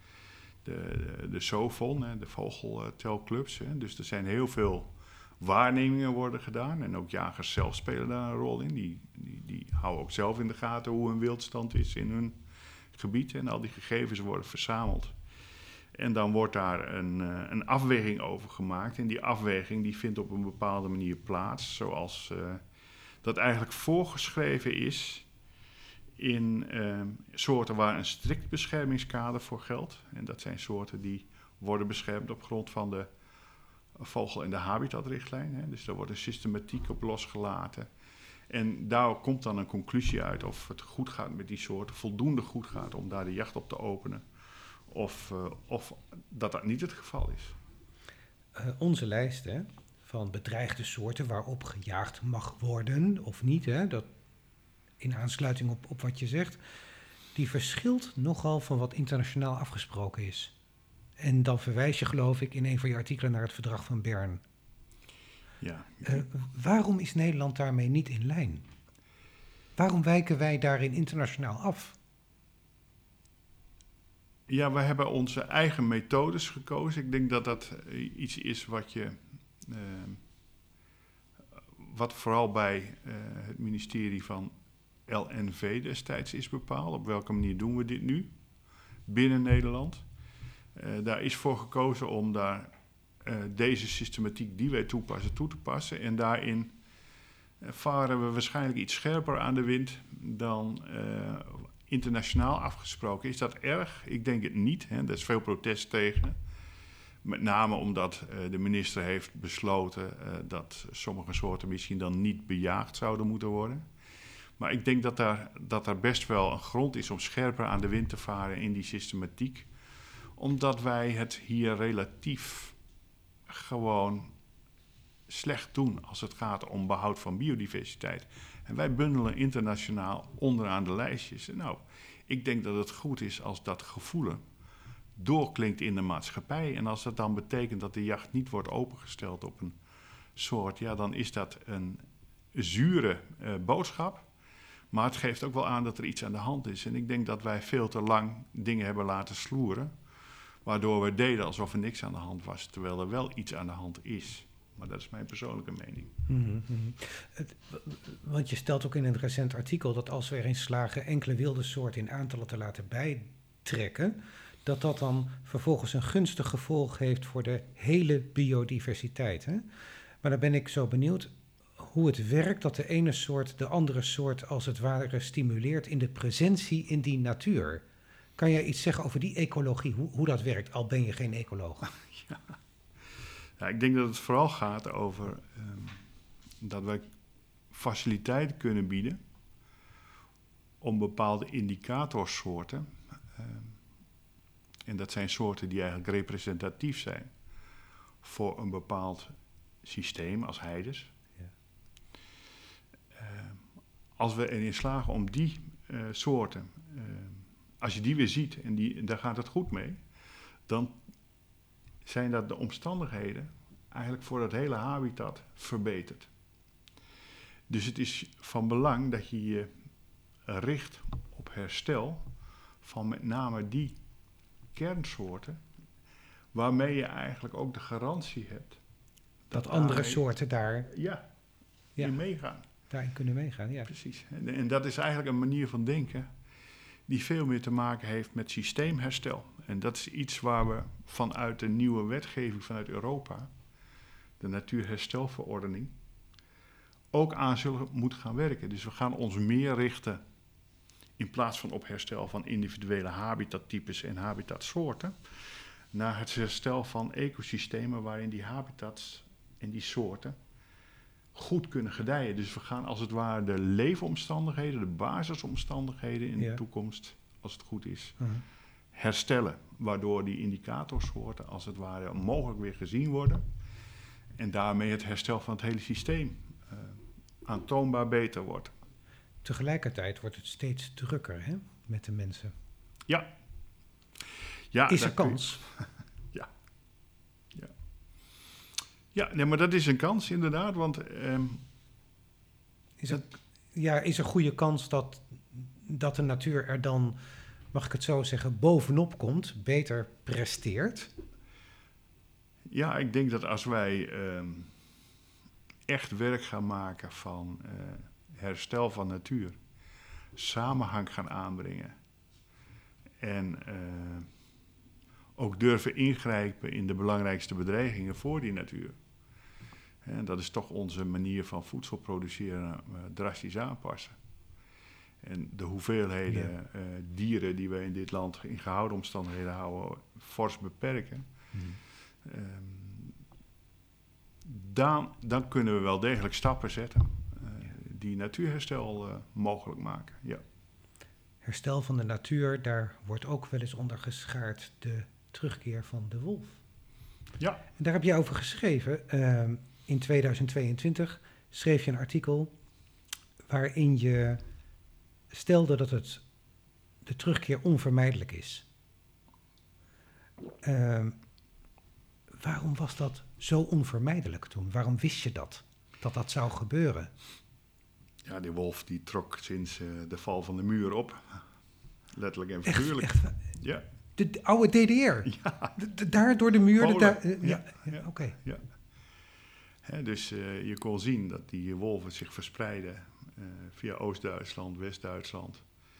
de SOVON, de vogeltelclubs. Dus er zijn heel veel waarnemingen worden gedaan en ook jagers zelf spelen daar een rol in. Die houden ook zelf in de gaten hoe hun wildstand is in hun gebied en al die gegevens worden verzameld. En dan wordt daar een afweging over gemaakt en die afweging die vindt op een bepaalde manier plaats, zoals dat eigenlijk voorgeschreven is in soorten waar een strikt beschermingskader voor geldt. En dat zijn soorten die worden beschermd op grond van de vogel- en de habitatrichtlijn. Dus daar wordt een systematiek op losgelaten. En daar komt dan een conclusie uit of het goed gaat met die soorten, voldoende goed gaat om daar de jacht op te openen. of dat niet het geval is. Onze lijst van bedreigde soorten waarop gejaagd mag worden of niet, dat in aansluiting op wat je zegt, die verschilt nogal van wat internationaal afgesproken is. En dan verwijs je, geloof ik, in een van je artikelen naar het verdrag van Bern. Ja. Waarom is Nederland daarmee niet in lijn? Waarom wijken wij daarin internationaal af? Ja, we hebben onze eigen methodes gekozen. Ik denk dat dat iets is wat vooral bij het ministerie van LNV destijds is bepaald. Op welke manier doen we dit nu binnen Nederland? Daar is voor gekozen om daar deze systematiek die wij toepassen, toe te passen. En daarin varen we waarschijnlijk iets scherper aan de wind dan internationaal afgesproken. Is dat erg? Ik denk het niet. Er is veel protest tegen. Met name omdat de minister heeft besloten dat sommige soorten misschien dan niet bejaagd zouden moeten worden. Maar ik denk dat daar best wel een grond is om scherper aan de wind te varen in die systematiek. Omdat wij het hier relatief gewoon slecht doen als het gaat om behoud van biodiversiteit. En wij bundelen internationaal onderaan de lijstjes. Nou, ik denk dat het goed is als dat gevoelen doorklinkt in de maatschappij. En als dat dan betekent dat de jacht niet wordt opengesteld op een soort, ja, dan is dat een zure boodschap. Maar het geeft ook wel aan dat er iets aan de hand is. En ik denk dat wij veel te lang dingen hebben laten sloeren, waardoor we deden alsof er niks aan de hand was, terwijl er wel iets aan de hand is. Maar dat is mijn persoonlijke mening. Mm-hmm. Want je stelt ook in een recent artikel dat als we erin slagen enkele wilde soorten in aantallen te laten bijtrekken, dat dan vervolgens een gunstig gevolg heeft voor de hele biodiversiteit. Hè? Maar dan ben ik zo benieuwd hoe het werkt dat de ene soort de andere soort als het ware stimuleert in de presentie in die natuur. Kan jij iets zeggen over die ecologie, hoe dat werkt, al ben je geen ecoloog? Ja, ik denk dat het vooral gaat over dat wij faciliteiten kunnen bieden om bepaalde indicatorsoorten, en dat zijn soorten die eigenlijk representatief zijn voor een bepaald systeem als heides. Ja. Als we erin slagen om die soorten, als je die weer ziet en daar gaat het goed mee, dan zijn dat de omstandigheden eigenlijk voor dat hele habitat verbeterd. Dus het is van belang dat je je richt op herstel van met name die kernsoorten, waarmee je eigenlijk ook de garantie hebt dat andere soorten daar in meegaan. Daarin kunnen meegaan, ja. Precies. En dat is eigenlijk een manier van denken die veel meer te maken heeft met systeemherstel. En dat is iets waar we vanuit de nieuwe wetgeving vanuit Europa, de Natuurherstelverordening, ook aan zullen moeten gaan werken. Dus we gaan ons meer richten, in plaats van op herstel van individuele habitattypes en habitatsoorten, naar het herstel van ecosystemen waarin die habitats en die soorten goed kunnen gedijen. Dus we gaan als het ware de leefomstandigheden, de basisomstandigheden in de toekomst, als het goed is, herstellen. Waardoor die indicatorsoorten als het ware mogelijk weer gezien worden. En daarmee het herstel van het hele systeem aantoonbaar beter wordt. Tegelijkertijd wordt het steeds drukker met de mensen. Ja. Is er kans? Ja, nee, maar dat is een kans inderdaad, want is er goede kans dat de natuur er dan, mag ik het zo zeggen, bovenop komt, beter presteert? Ja, ik denk dat als wij echt werk gaan maken van herstel van natuur, samenhang gaan aanbrengen en ook durven ingrijpen in de belangrijkste bedreigingen voor die natuur. En dat is toch onze manier van voedsel produceren drastisch aanpassen. En de hoeveelheden dieren die we in dit land in gehouden omstandigheden houden, fors beperken. Dan kunnen we wel degelijk stappen zetten die natuurherstel mogelijk maken. Ja. herstel van de natuur, daar wordt ook wel eens onder geschaard de terugkeer van de wolf. Ja. En daar heb je over geschreven. In 2022 schreef je een artikel waarin je stelde dat de terugkeer onvermijdelijk is. Waarom was dat zo onvermijdelijk toen? Waarom wist je dat dat zou gebeuren? Ja, die wolf die trok sinds de val van de muur op. Letterlijk en figuurlijk. Echt? Ja. De oude DDR? Ja. Daar door de muur? Ja. Oké. Ja. Dus je kon zien dat die wolven zich verspreiden via Oost-Duitsland, West-Duitsland.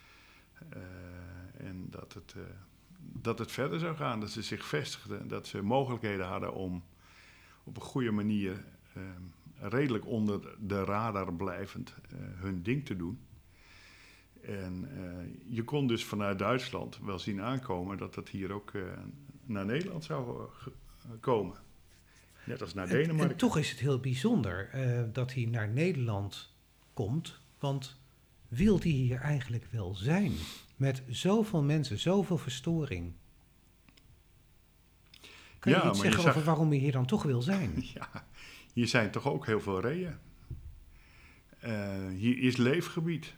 En dat het verder zou gaan, dat ze zich vestigden, dat ze mogelijkheden hadden om op een goede manier redelijk onder de radar blijvend hun ding te doen. En je kon dus vanuit Duitsland wel zien aankomen dat dat hier ook naar Nederland zou komen. Net als naar Denemarken. En toch is het heel bijzonder dat hij naar Nederland komt, want wil hij hier eigenlijk wel zijn? Met zoveel mensen, zoveel verstoring. Kan je iets zeggen over waarom hij hier dan toch wil zijn? Ja, hier zijn toch ook heel veel reeën. Hier is leefgebied.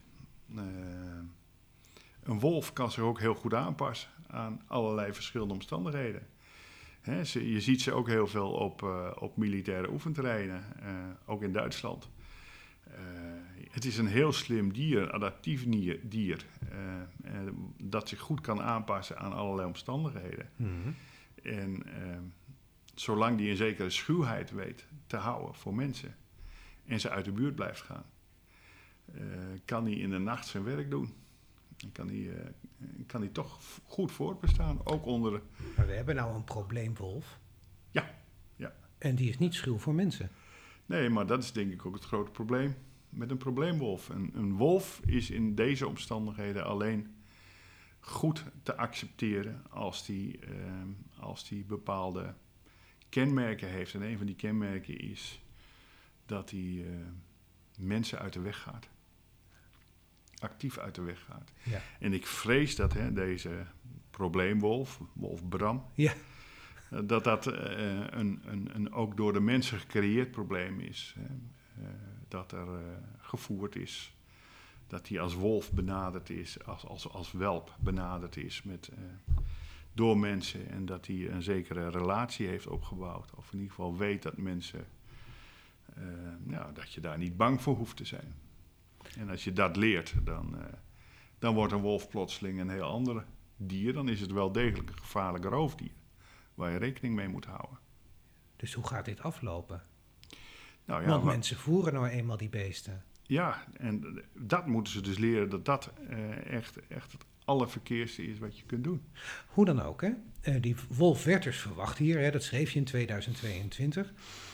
Een wolf kan zich ook heel goed aanpassen aan allerlei verschillende omstandigheden. Je ziet ze ook heel veel op militaire oefenterreinen, ook in Duitsland. Het is een heel slim dier, een adaptief dier, dat zich goed kan aanpassen aan allerlei omstandigheden. Mm-hmm. En zolang die een zekere schuwheid weet te houden voor mensen en ze uit de buurt blijft gaan, kan hij in de nacht zijn werk doen. Kan hij toch goed voortbestaan, ook onder... Maar we hebben nou een probleemwolf. Ja. En die is niet schuw voor mensen. Nee, maar dat is denk ik ook het grote probleem met een probleemwolf. Een wolf is in deze omstandigheden alleen goed te accepteren als die bepaalde kenmerken heeft. En een van die kenmerken is dat hij mensen uit de weg gaat. Actief uit de weg gaat. Ja. En ik vrees dat deze probleemwolf, wolf Bram, Ja. dat een ook door de mensen gecreëerd probleem is. Dat er gevoerd is. Dat hij als wolf benaderd is, als welp benaderd is door mensen. En dat hij een zekere relatie heeft opgebouwd. Of in ieder geval weet dat mensen, dat je daar niet bang voor hoeft te zijn. En als je dat leert, dan wordt een wolf plotseling een heel ander dier. Dan is het wel degelijk een gevaarlijk roofdier, waar je rekening mee moet houden. Dus hoe gaat dit aflopen? Nou ja, want mensen voeren nou eenmaal die beesten. Ja, en dat moeten ze dus leren, dat echt het allerverkeerste is wat je kunt doen. Hoe dan ook, hè? Die wolf werd dus verwacht hier, hè? Dat schreef je in 2022.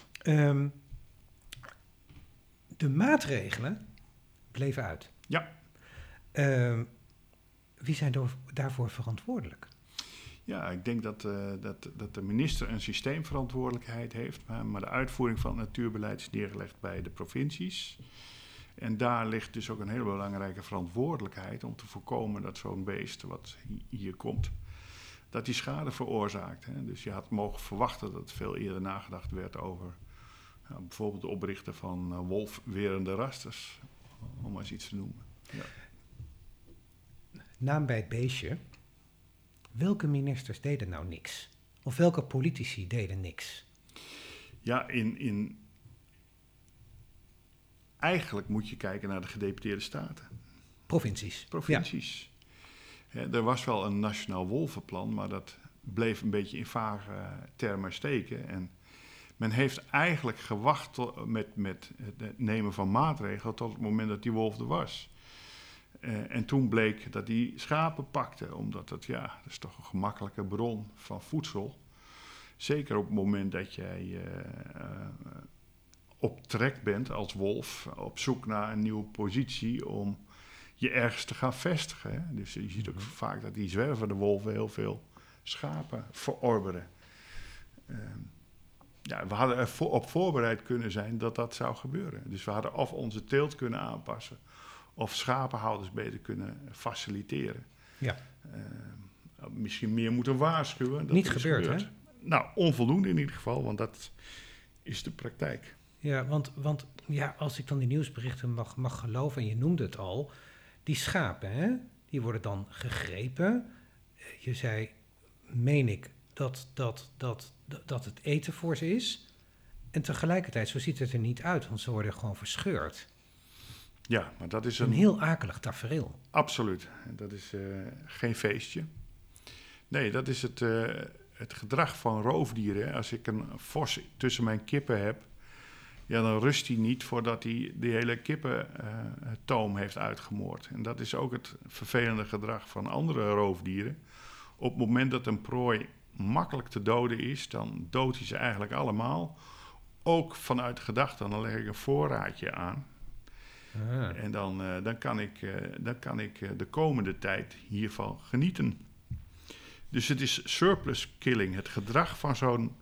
De maatregelen bleven uit. Ja. Wie zijn daarvoor verantwoordelijk? Ja, ik denk dat de minister een systeemverantwoordelijkheid heeft, maar de uitvoering van het natuurbeleid is neergelegd bij de provincies. En daar ligt dus ook een hele belangrijke verantwoordelijkheid om te voorkomen dat zo'n beest wat hier komt, dat die schade veroorzaakt. Hè. Dus je had mogen verwachten dat veel eerder nagedacht werd over bijvoorbeeld het oprichten van wolfwerende rasters, om maar eens iets te noemen. Ja. Naam bij het beestje. Welke ministers deden nou niks? Of welke politici deden niks? Ja, eigenlijk moet je kijken naar de gedeputeerde staten. Provincies. Ja, er was wel een nationaal wolvenplan, maar dat bleef een beetje in vage termen steken. En men heeft eigenlijk gewacht met het nemen van maatregelen tot het moment dat die wolf er was. En toen bleek dat die schapen pakte, omdat dat is toch een gemakkelijke bron van voedsel. Zeker op het moment dat jij op trek bent als wolf, op zoek naar een nieuwe positie om je ergens te gaan vestigen. Hè? Dus je ziet ook vaak dat die zwervende wolven heel veel schapen verorberen. We hadden er op voorbereid kunnen zijn dat dat zou gebeuren. Dus we hadden of onze teelt kunnen aanpassen, of schapenhouders beter kunnen faciliteren. Ja. Misschien meer moeten waarschuwen. Dat Niet gebeurd, hè? Nou, onvoldoende in ieder geval, want dat is de praktijk. Ja, want als ik dan die nieuwsberichten mag geloven, en je noemde het al, die schapen, hè, die worden dan gegrepen. Je zei, meen ik, dat het eten voor ze is. En tegelijkertijd, zo ziet het er niet uit, want ze worden gewoon verscheurd. Ja, maar dat is een heel akelig tafereel. Absoluut. Dat is geen feestje. Nee, dat is het gedrag van roofdieren. Als ik een vos tussen mijn kippen heb, ja, dan rust hij niet voordat hij die hele kippentoom heeft uitgemoord. En dat is ook het vervelende gedrag van andere roofdieren. Op het moment dat een prooi makkelijk te doden is, dan doodt hij ze eigenlijk allemaal. Ook vanuit gedachte, dan leg ik een voorraadje aan. En dan kan ik de komende tijd hiervan genieten. Dus het is surplus killing, het gedrag van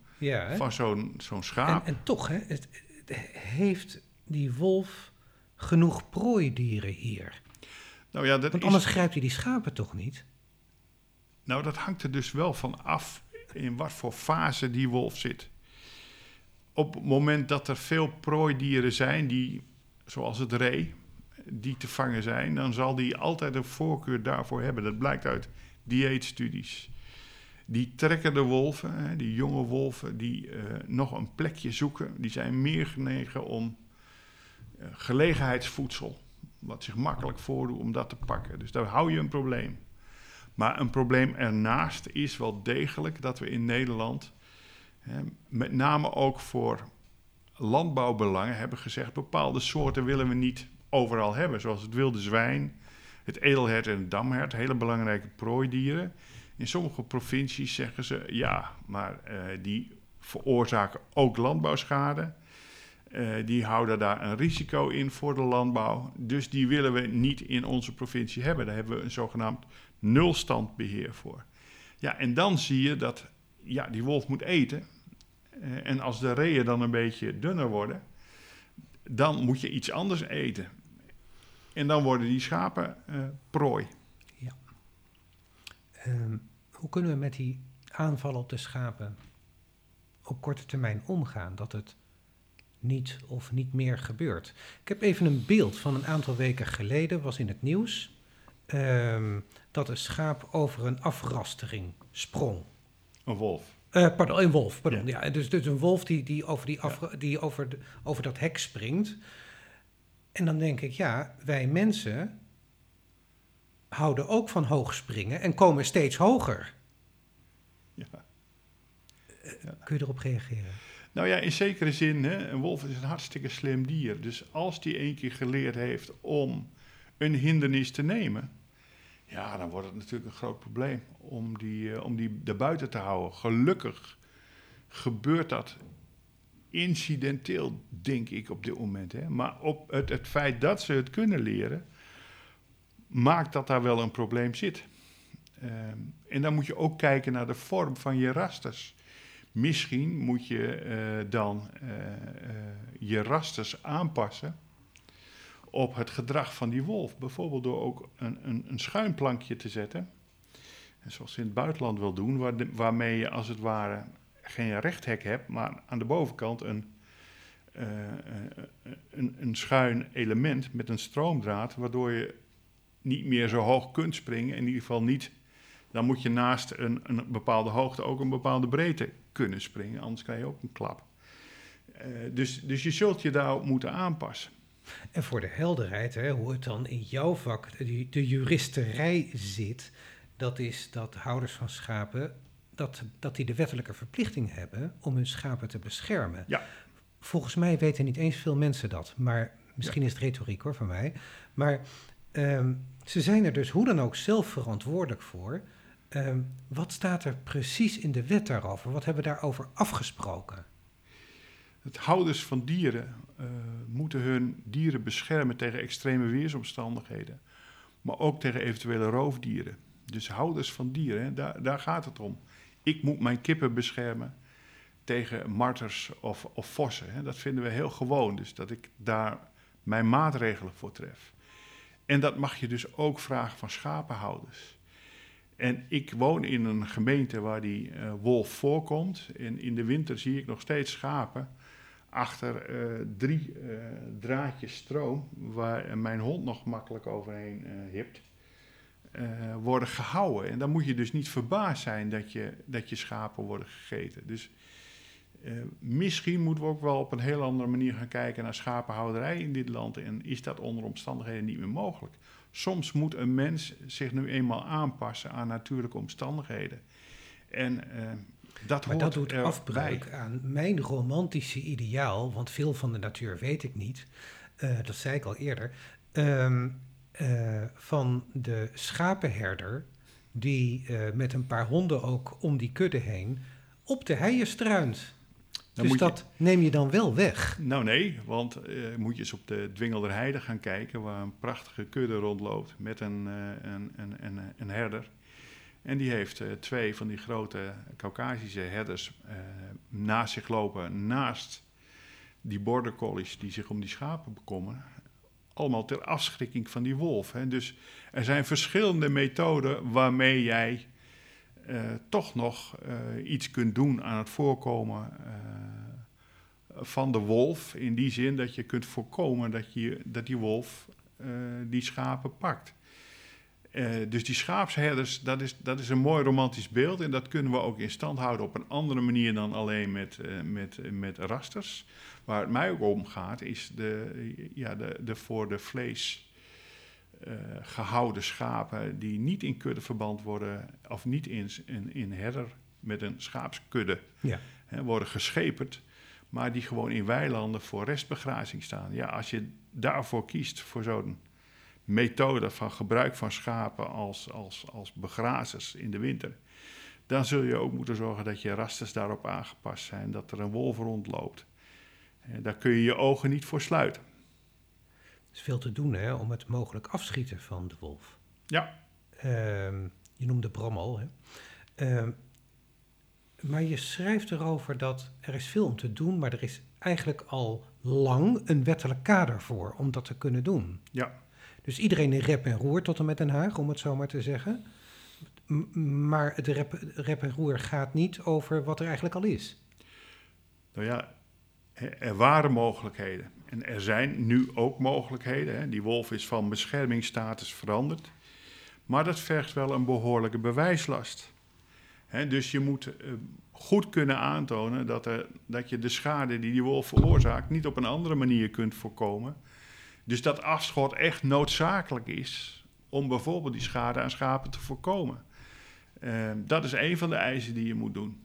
zo'n schaap. En toch, hè, het heeft die wolf genoeg prooidieren hier? Nou ja, want anders grijpt hij die schapen toch niet? Nou, dat hangt er dus wel van af in wat voor fase die wolf zit. Op het moment dat er veel prooidieren zijn, die, zoals het ree, die te vangen zijn, dan zal die altijd een voorkeur daarvoor hebben. Dat blijkt uit dieetstudies. Die trekkende wolven, die jonge wolven, die nog een plekje zoeken, die zijn meer genegen om gelegenheidsvoedsel, wat zich makkelijk voordoet, om dat te pakken. Dus daar hou je een probleem. Maar een probleem ernaast is wel degelijk dat we in Nederland, met name ook voor landbouwbelangen, hebben gezegd, bepaalde soorten willen we niet overal hebben. Zoals het wilde zwijn, het edelhert en het damhert, hele belangrijke prooidieren. In sommige provincies zeggen ze, ja, maar die veroorzaken ook landbouwschade. Die houden daar een risico in voor de landbouw. Dus die willen we niet in onze provincie hebben. Daar hebben we een zogenaamd nulstandbeheer voor. Ja, en dan zie je dat die wolf moet eten. En als de reeën dan een beetje dunner worden, dan moet je iets anders eten. En dan worden die schapen prooi. Ja. Hoe kunnen we met die aanvallen op de schapen op korte termijn omgaan? Dat het niet of niet meer gebeurt. Ik heb even een beeld van een aantal weken geleden, was in het nieuws, dat een schaap over een afrastering sprong. Een wolf. Een wolf, pardon. Ja. Ja, dus een wolf die over dat hek springt. En dan denk ik, ja, wij mensen houden ook van hoog springen en komen steeds hoger. Ja. Kun je erop reageren? Nou ja, in zekere zin, een wolf is een hartstikke slim dier. Dus als die 1 keer geleerd heeft om een hindernis te nemen, ja, dan wordt het natuurlijk een groot probleem om die daarbuiten te houden. Gelukkig gebeurt dat incidenteel, denk ik, op dit moment. Hè. Maar op het feit dat ze het kunnen leren, maakt dat daar wel een probleem zit. En dan moet je ook kijken naar de vorm van je rasters. Misschien moet je dan je rasters aanpassen op het gedrag van die wolf. Bijvoorbeeld door ook een schuinplankje te zetten. En zoals ze in het buitenland wil doen, waarmee je als het ware geen rechthek hebt, maar aan de bovenkant een schuin element met een stroomdraad, waardoor je niet meer zo hoog kunt springen. In ieder geval niet. Dan moet je naast een bepaalde hoogte ook een bepaalde breedte kunnen springen. Anders krijg je ook een klap. Dus je zult je daarop moeten aanpassen. En voor de helderheid, hoe het dan in jouw vak, de juristerij zit, dat is dat houders van schapen, dat die de wettelijke verplichting hebben om hun schapen te beschermen. Ja. Volgens mij weten niet eens veel mensen dat, maar misschien is het retoriek hoor van mij. Maar ze zijn er dus hoe dan ook zelf verantwoordelijk voor. Wat staat er precies in de wet daarover? Wat hebben we daarover afgesproken? Het houders van dieren moeten hun dieren beschermen tegen extreme weersomstandigheden. Maar ook tegen eventuele roofdieren. Dus houders van dieren, daar gaat het om. Ik moet mijn kippen beschermen tegen marters of vossen. Dat vinden we heel gewoon. Dus dat ik daar mijn maatregelen voor tref. En dat mag je dus ook vragen van schapenhouders. En ik woon in een gemeente waar die wolf voorkomt. En in de winter zie ik nog steeds schapen achter 3 draadjes stroom, waar mijn hond nog makkelijk overheen hipt, worden gehouden. En dan moet je dus niet verbaasd zijn dat je schapen worden gegeten. Dus misschien moeten we ook wel op een heel andere manier gaan kijken naar schapenhouderij in dit land. En is dat onder omstandigheden niet meer mogelijk? Soms moet een mens zich nu eenmaal aanpassen aan natuurlijke omstandigheden. En maar dat doet afbreuk aan mijn romantische ideaal, want veel van de natuur weet ik niet. Dat zei ik al eerder. Van de schapenherder die met een paar honden ook om die kudde heen op de heien struint. Dus dat neem je dan wel weg? Nou nee, want moet je eens op de Dwingelderheide gaan kijken, waar een prachtige kudde rondloopt met een herder. En die heeft 2 van die grote Caucasische herders naast zich lopen, naast die border collies die zich om die schapen bekommeren. Allemaal ter afschrikking van die wolf. Hè. Dus er zijn verschillende methoden waarmee jij toch nog iets kunt doen aan het voorkomen van de wolf. In die zin dat je kunt voorkomen dat die wolf die schapen pakt. Dus die schaapsherders, dat is een mooi romantisch beeld. En dat kunnen we ook in stand houden op een andere manier dan alleen met rasters. Waar het mij ook om gaat, is de voor de vlees gehouden schapen die niet in kuddeverband worden, of niet in herder met een schaapskudde worden gescheperd, maar die gewoon in weilanden voor restbegrazing staan. Ja, als je daarvoor kiest, voor zo'n methode van gebruik van schapen als begrazers in de winter, dan zul je ook moeten zorgen dat je rasters daarop aangepast zijn, dat er een wolf rondloopt. Daar kun je je ogen niet voor sluiten. Er is veel te doen om het mogelijk afschieten van de wolf. Ja. Je noemde Bram al. Hè? Maar je schrijft erover dat er is veel om te doen, maar er is eigenlijk al lang een wettelijk kader voor om dat te kunnen doen. Ja. Dus iedereen in rep en roer tot en met Den Haag, om het zo maar te zeggen. Maar het rep en roer gaat niet over wat er eigenlijk al is. Nou ja, er waren mogelijkheden. En er zijn nu ook mogelijkheden. Hè. Die wolf is van beschermingsstatus veranderd. Maar dat vergt wel een behoorlijke bewijslast. Hè, dus je moet goed kunnen aantonen dat je de schade die wolf veroorzaakt niet op een andere manier kunt voorkomen. Dus dat afschot echt noodzakelijk is om bijvoorbeeld die schade aan schapen te voorkomen. Dat is een van de eisen die je moet doen.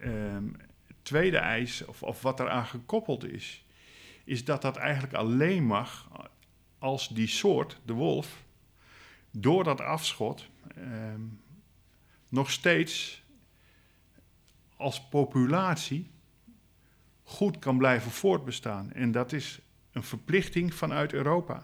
Tweede eis, of wat eraan gekoppeld is dat eigenlijk alleen mag als die soort, de wolf, door dat afschot nog steeds als populatie goed kan blijven voortbestaan. En dat is een verplichting vanuit Europa.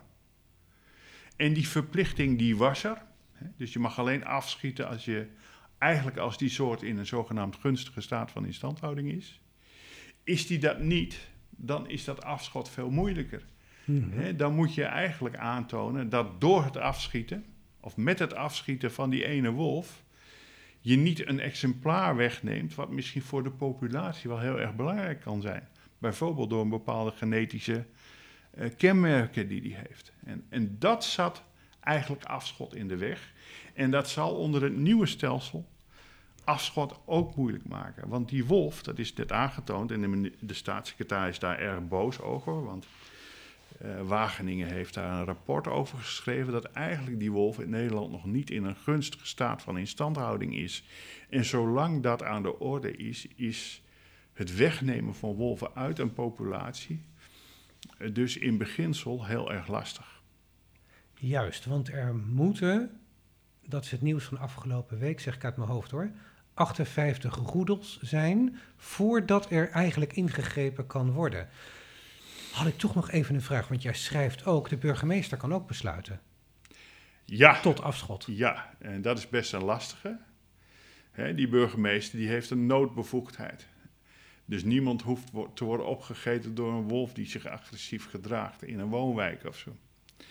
En die verplichting die was er. Dus je mag alleen afschieten als die soort in een zogenaamd gunstige staat van instandhouding is. Is die dat niet, dan is dat afschot veel moeilijker. Mm-hmm. Dan moet je eigenlijk aantonen dat door het afschieten, of met het afschieten van die ene wolf, je niet een exemplaar wegneemt wat misschien voor de populatie wel heel erg belangrijk kan zijn. Bijvoorbeeld door een bepaalde genetische kenmerken die heeft. En dat zat eigenlijk afschot in de weg. En dat zal onder het nieuwe stelsel afschot ook moeilijk maken. Want die wolf, dat is net aangetoond, en de staatssecretaris is daar erg boos over, want Wageningen heeft daar een rapport over geschreven dat eigenlijk die wolf in Nederland nog niet in een gunstige staat van instandhouding is. En zolang dat aan de orde is het wegnemen van wolven uit een populatie dus in beginsel heel erg lastig. Juist, want er moeten, dat is het nieuws van afgelopen week, zeg ik uit mijn hoofd hoor, 58 roedels zijn voordat er eigenlijk ingegrepen kan worden. Had ik toch nog even een vraag, want jij schrijft ook, de burgemeester kan ook besluiten. Ja. Tot afschot. Ja, en dat is best een lastige. Die burgemeester die heeft een noodbevoegdheid. Dus niemand hoeft te worden opgegeten door een wolf die zich agressief gedraagt in een woonwijk of zo.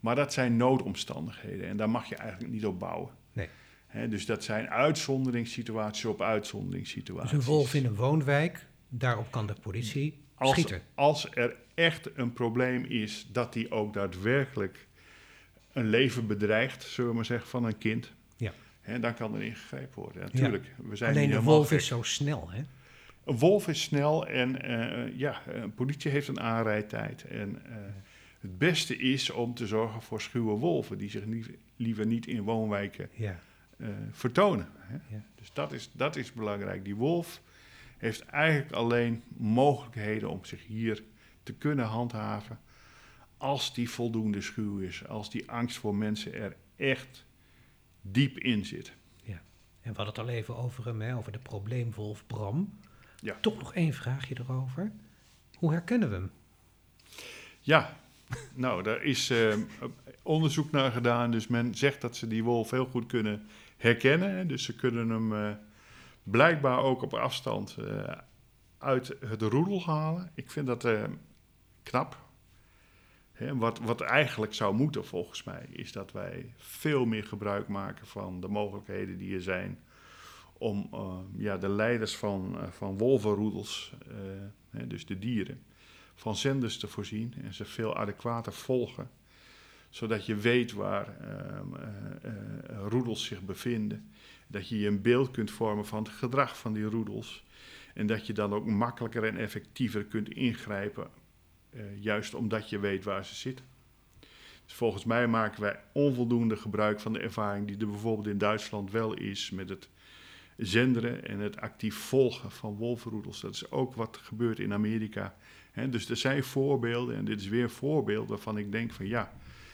Maar dat zijn noodomstandigheden en daar mag je eigenlijk niet op bouwen. Nee. Dus dat zijn uitzonderingssituaties op uitzonderingssituaties. Dus een wolf in een woonwijk, daarop kan de politie schieten. Als er echt een probleem is dat die ook daadwerkelijk een leven bedreigt, zullen we maar zeggen, van een kind, dan kan er ingegrepen worden. Natuurlijk. We zijn alleen de wolf is zo snel, hè? Een wolf is snel en politie heeft een aanrijdtijd. En het beste is om te zorgen voor schuwe wolven die zich liever niet in woonwijken vertonen. Hè? Ja. Dus dat is belangrijk. Die wolf heeft eigenlijk alleen mogelijkheden om zich hier te kunnen handhaven als die voldoende schuw is, als die angst voor mensen er echt diep in zit. Ja. En we hadden het al even over hem, over de probleemwolf Bram. Ja. Toch nog één vraagje erover. Hoe herkennen we hem? Ja, nou, daar is onderzoek naar gedaan. Dus men zegt dat ze die wolf heel goed kunnen herkennen. Dus ze kunnen hem blijkbaar ook op afstand uit het roedel halen. Ik vind dat knap. Wat eigenlijk zou moeten volgens mij, is dat wij veel meer gebruik maken van de mogelijkheden die er zijn om de leiders van wolvenroedels, dus de dieren, van zenders te voorzien en ze veel adequater volgen, zodat je weet waar roedels zich bevinden, dat je een beeld kunt vormen van het gedrag van die roedels en dat je dan ook makkelijker en effectiever kunt ingrijpen, juist omdat je weet waar ze zitten. Dus volgens mij maken wij onvoldoende gebruik van de ervaring die er bijvoorbeeld in Duitsland wel is met het zenderen en het actief volgen van wolvenroedels. Dat is ook wat gebeurt in Amerika. Dus er zijn voorbeelden en dit is weer een voorbeeld waarvan ik denk van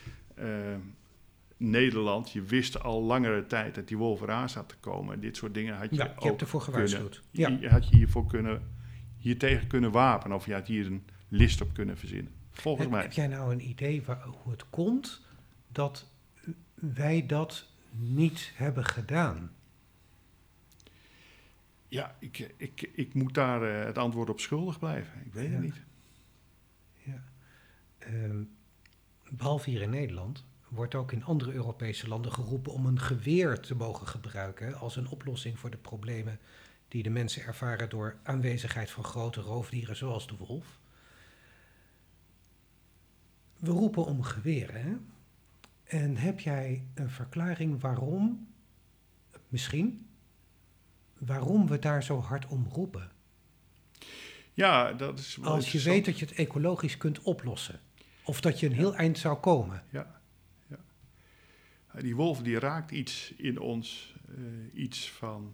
Nederland, je wist al langere tijd dat die wolf eraan zat te komen. Dit soort dingen had je ook hebt ervoor gewaarschuwd. Je had je hiertegen kunnen wapenen of je had hier een list op kunnen verzinnen. Volgens mij. Heb jij nou een idee hoe het komt dat wij dat niet hebben gedaan? Ja, ik moet daar het antwoord op schuldig blijven. Ik weet het niet. Ja. Behalve hier in Nederland wordt ook in andere Europese landen geroepen om een geweer te mogen gebruiken als een oplossing voor de problemen die de mensen ervaren door aanwezigheid van grote roofdieren zoals de wolf. We roepen om geweren, hè? En heb jij een verklaring waarom we daar zo hard om roepen? Ja, dat is wel als je weet dat je het ecologisch kunt oplossen. Of dat je een heel eind zou komen. Ja. Die wolf die raakt iets in ons. Iets van...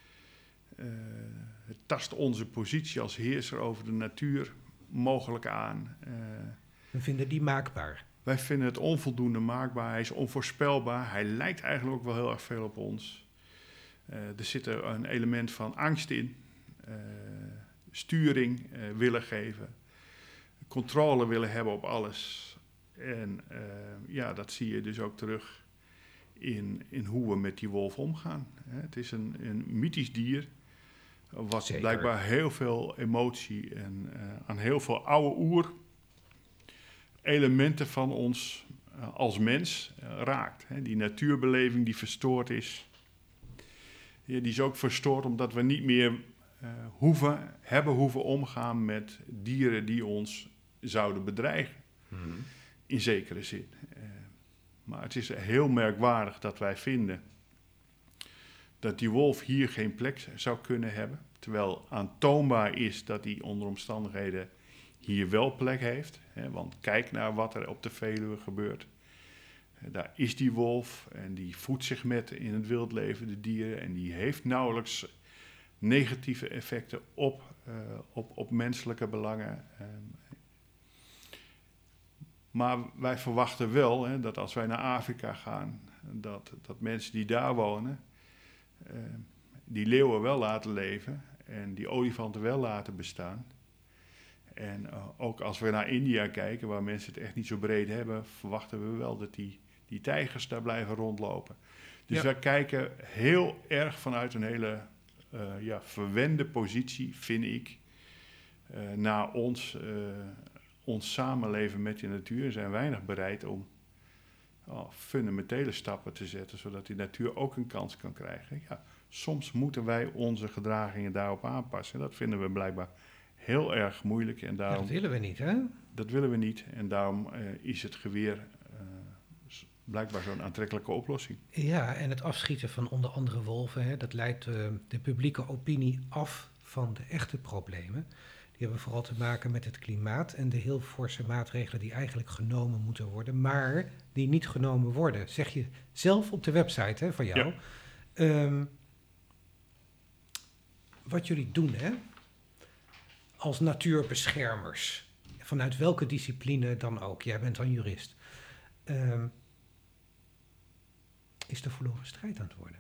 het tast onze positie als heerser over de natuur mogelijk aan. We vinden die maakbaar. Wij vinden het onvoldoende maakbaar. Hij is onvoorspelbaar. Hij lijkt eigenlijk ook wel heel erg veel op ons. Er zit er een element van angst in. Sturing willen geven. Controle willen hebben op alles. En dat zie je dus ook terug in hoe we met die wolf omgaan. Het is een mythisch dier. Wat Zeker. Blijkbaar heel veel emotie en aan heel veel oude oer elementen van ons als mens raakt. Die natuurbeleving die verstoord is. Die is ook verstoord omdat we niet meer hebben hoeven omgaan met dieren die ons zouden bedreigen. Mm-hmm. In zekere zin. Maar het is heel merkwaardig dat wij vinden dat die wolf hier geen plek zou kunnen hebben. Terwijl aantoonbaar is dat hij onder omstandigheden hier wel plek heeft. Want kijk naar wat er op de Veluwe gebeurt. Daar is die wolf en die voedt zich met in het wildleven de dieren. En die heeft nauwelijks negatieve effecten op menselijke belangen. Maar wij verwachten wel dat als wij naar Afrika gaan, dat mensen die daar wonen, die leeuwen wel laten leven en die olifanten wel laten bestaan. En ook als we naar India kijken, waar mensen het echt niet zo breed hebben, verwachten we wel dat die tijgers daar blijven rondlopen. Dus wij kijken heel erg vanuit een hele verwende positie, vind ik, naar ons samenleven met de natuur. We zijn weinig bereid om fundamentele stappen te zetten, zodat die natuur ook een kans kan krijgen. Ja, soms moeten wij onze gedragingen daarop aanpassen. Dat vinden we blijkbaar heel erg moeilijk. En daarom, dat willen we niet, hè? Dat willen we niet. En daarom is het geweer blijkbaar zo'n aantrekkelijke oplossing. Ja, en het afschieten van onder andere wolven, hè, dat leidt de publieke opinie af van de echte problemen. Die hebben vooral te maken met het klimaat en de heel forse maatregelen die eigenlijk genomen moeten worden, maar die niet genomen worden. Zeg je zelf op de website, hè, van jou. Ja. Wat jullie doen, hè, als natuurbeschermers, vanuit welke discipline dan ook, jij bent dan jurist, is de verloren strijd aan het worden.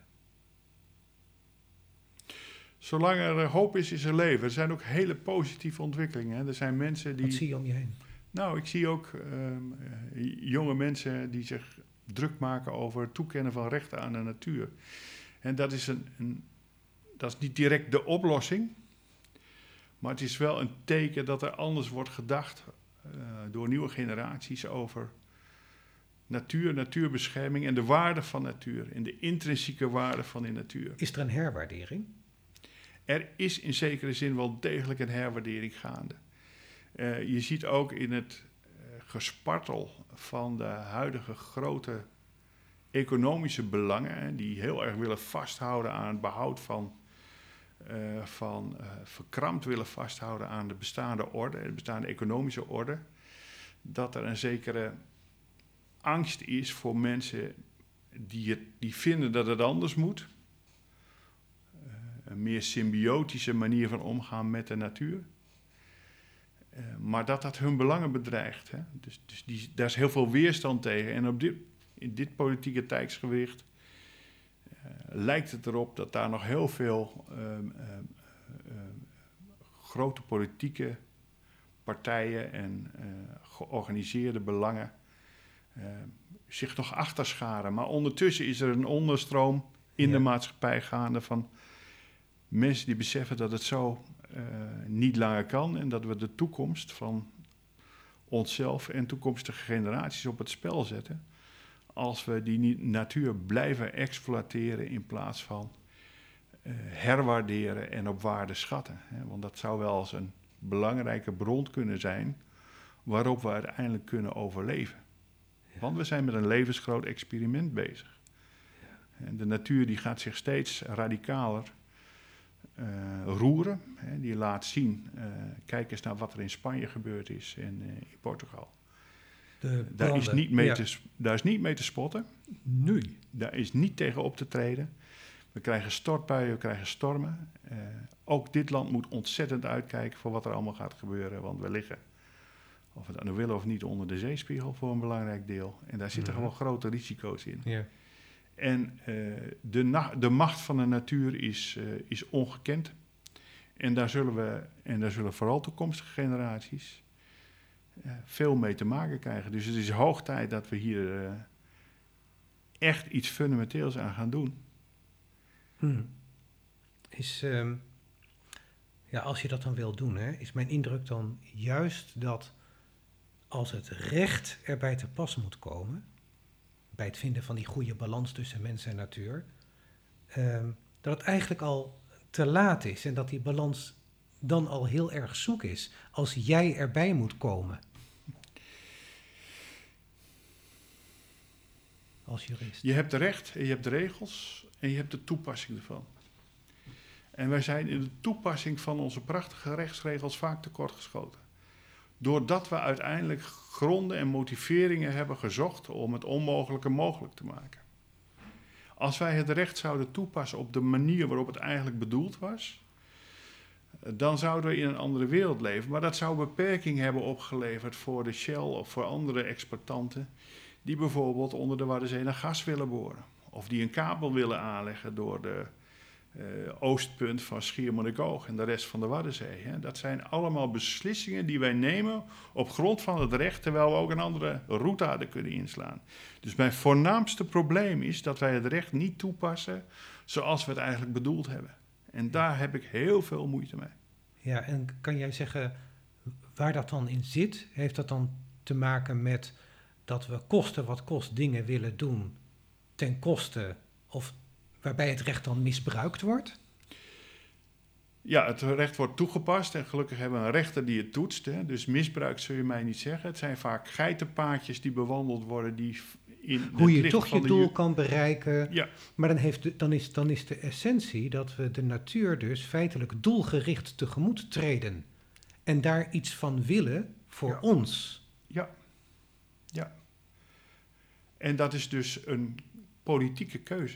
Zolang er hoop is, is er leven. Er zijn ook hele positieve ontwikkelingen. Hè. Er zijn mensen die... Wat zie je om je heen? Nou, ik zie ook jonge mensen die zich druk maken over het toekennen van rechten aan de natuur. En dat is, dat is niet direct de oplossing, maar het is wel een teken dat er anders wordt gedacht door nieuwe generaties over natuur, natuurbescherming en de waarde van natuur en de intrinsieke waarde van die natuur. Is er een herwaardering? Er is in zekere zin wel degelijk een herwaardering gaande. Je ziet ook in het gespartel van de huidige grote economische belangen, die heel erg willen vasthouden aan het behoud van verkrampt willen vasthouden aan de bestaande orde, de bestaande economische orde, dat er een zekere angst is voor mensen die vinden dat het anders moet. Een meer symbiotische manier van omgaan met de natuur. Maar dat hun belangen bedreigt. Hè? Dus daar is heel veel weerstand tegen. En in dit politieke tijdsgewicht lijkt het erop dat daar nog heel veel grote politieke partijen en georganiseerde belangen zich nog achter scharen. Maar ondertussen is er een onderstroom in de maatschappij gaande van mensen die beseffen dat het zo niet langer kan en dat we de toekomst van onszelf en toekomstige generaties op het spel zetten als we die natuur blijven exploiteren in plaats van herwaarderen en op waarde schatten. Hè? Want dat zou wel eens een belangrijke bron kunnen zijn waarop we uiteindelijk kunnen overleven. Ja. Want we zijn met een levensgroot experiment bezig. Ja. En de natuur die gaat zich steeds radicaler roeren. Hè? Die laat zien, kijk eens naar wat er in Spanje gebeurd is en in Portugal. Daar is niet mee te spotten. Nee. Daar is niet tegen op te treden. We krijgen stortbuien, we krijgen stormen. Ook dit land moet ontzettend uitkijken voor wat er allemaal gaat gebeuren. Want we liggen, of we dat nou willen of niet, onder de zeespiegel voor een belangrijk deel. En daar zitten gewoon grote risico's in. Ja. En de macht van de natuur is ongekend. En daar zullen vooral toekomstige generaties veel mee te maken krijgen. Dus het is hoog tijd dat we hier echt iets fundamenteels aan gaan doen. Als je dat dan wil doen, hè, is mijn indruk dan juist dat als het recht erbij te pas moet komen, bij het vinden van die goede balans tussen mens en natuur, dat het eigenlijk al te laat is en dat die balans dan al heel erg zoek is als jij erbij moet komen. Als jurist. Je hebt de recht en je hebt de regels en je hebt de toepassing ervan. En wij zijn in de toepassing van onze prachtige rechtsregels vaak tekortgeschoten. Doordat we uiteindelijk gronden en motiveringen hebben gezocht om het onmogelijke mogelijk te maken. Als wij het recht zouden toepassen op de manier waarop het eigenlijk bedoeld was, dan zouden we in een andere wereld leven. Maar dat zou beperking hebben opgeleverd voor de Shell of voor andere exploitanten die bijvoorbeeld onder de Waddenzee naar gas willen boren. Of die een kabel willen aanleggen door de oostpunt van Schiermonnikoog en de rest van de Waddenzee. Hè. Dat zijn allemaal beslissingen die wij nemen op grond van het recht, terwijl we ook een andere route hadden kunnen inslaan. Dus mijn voornaamste probleem is dat wij het recht niet toepassen zoals we het eigenlijk bedoeld hebben. En daar heb ik heel veel moeite mee. Ja, en kan jij zeggen waar dat dan in zit? Heeft dat dan te maken met dat we koste wat kost dingen willen doen ten koste of waarbij het recht dan misbruikt wordt? Ja, het recht wordt toegepast en gelukkig hebben we een rechter die het toetst. Hè. Dus misbruik zul je mij niet zeggen. Het zijn vaak geitenpaadjes die bewandeld worden die in Hoe je licht toch van je de doel kan bereiken. Ja. Maar dan is de essentie dat we de natuur dus feitelijk doelgericht tegemoet treden. En daar iets van willen voor ons. Ja. En dat is dus een politieke keuze.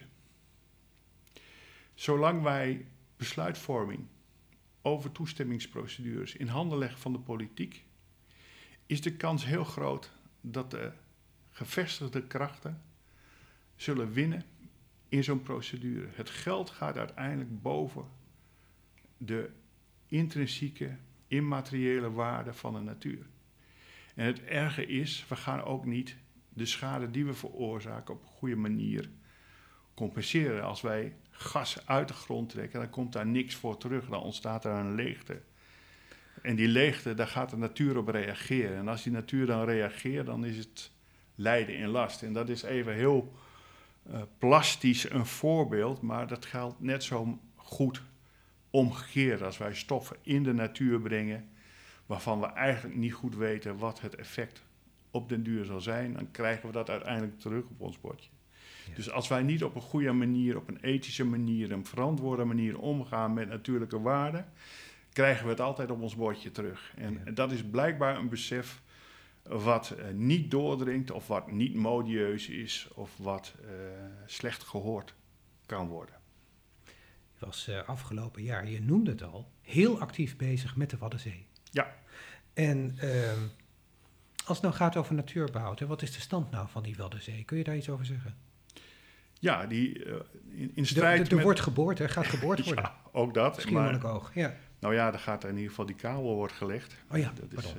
Zolang wij besluitvorming over toestemmingsprocedures in handen leggen van de politiek, is de kans heel groot dat de gevestigde krachten zullen winnen in zo'n procedure. Het geld gaat uiteindelijk boven de intrinsieke, immateriële waarde van de natuur. En het erge is, we gaan ook niet de schade die we veroorzaken op een goede manier compenseren. Als wij gas uit de grond trekken, dan komt daar niks voor terug. Dan ontstaat er een leegte. En die leegte, daar gaat de natuur op reageren. En als die natuur dan reageert, dan is het lijden en last. En dat is even heel plastisch een voorbeeld, maar dat geldt net zo goed omgekeerd. Als wij stoffen in de natuur brengen, waarvan we eigenlijk niet goed weten wat het effect op den duur zal zijn, dan krijgen we dat uiteindelijk terug op ons bordje. Ja. Dus als wij niet op een goede manier, op een ethische manier, een verantwoorde manier omgaan met natuurlijke waarden, krijgen we het altijd op ons bordje terug. En dat is blijkbaar een besef wat niet doordringt of wat niet modieus is of wat slecht gehoord kan worden. Je was afgelopen jaar, je noemde het al, heel actief bezig met de Waddenzee. Ja. En als het nou gaat over natuurbehoud, wat is de stand nou van die Waddenzee? Kun je daar iets over zeggen? Ja, die in strijd er wordt geboord, er gaat geboord worden. Ja, ook dat. Schiermonnikoog, ja. Nou ja, er gaat in ieder geval die kabel wordt gelegd. Oh ja, dat is,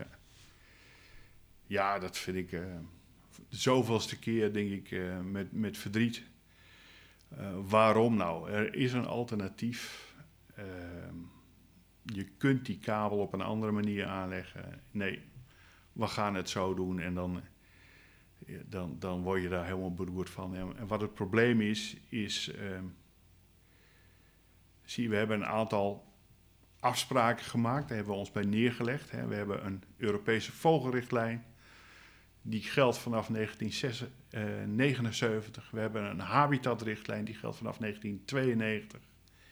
ja, dat vind ik de zoveelste keer, denk ik, met verdriet. Waarom nou? Er is een alternatief. Je kunt die kabel op een andere manier aanleggen. Nee, we gaan het zo doen en dan word je daar helemaal beroerd van. En wat het probleem is zie, we hebben een aantal afspraken gemaakt, daar hebben we ons bij neergelegd. Hè. We hebben een Europese vogelrichtlijn, die geldt vanaf 1979. We hebben een habitatrichtlijn, die geldt vanaf 1992.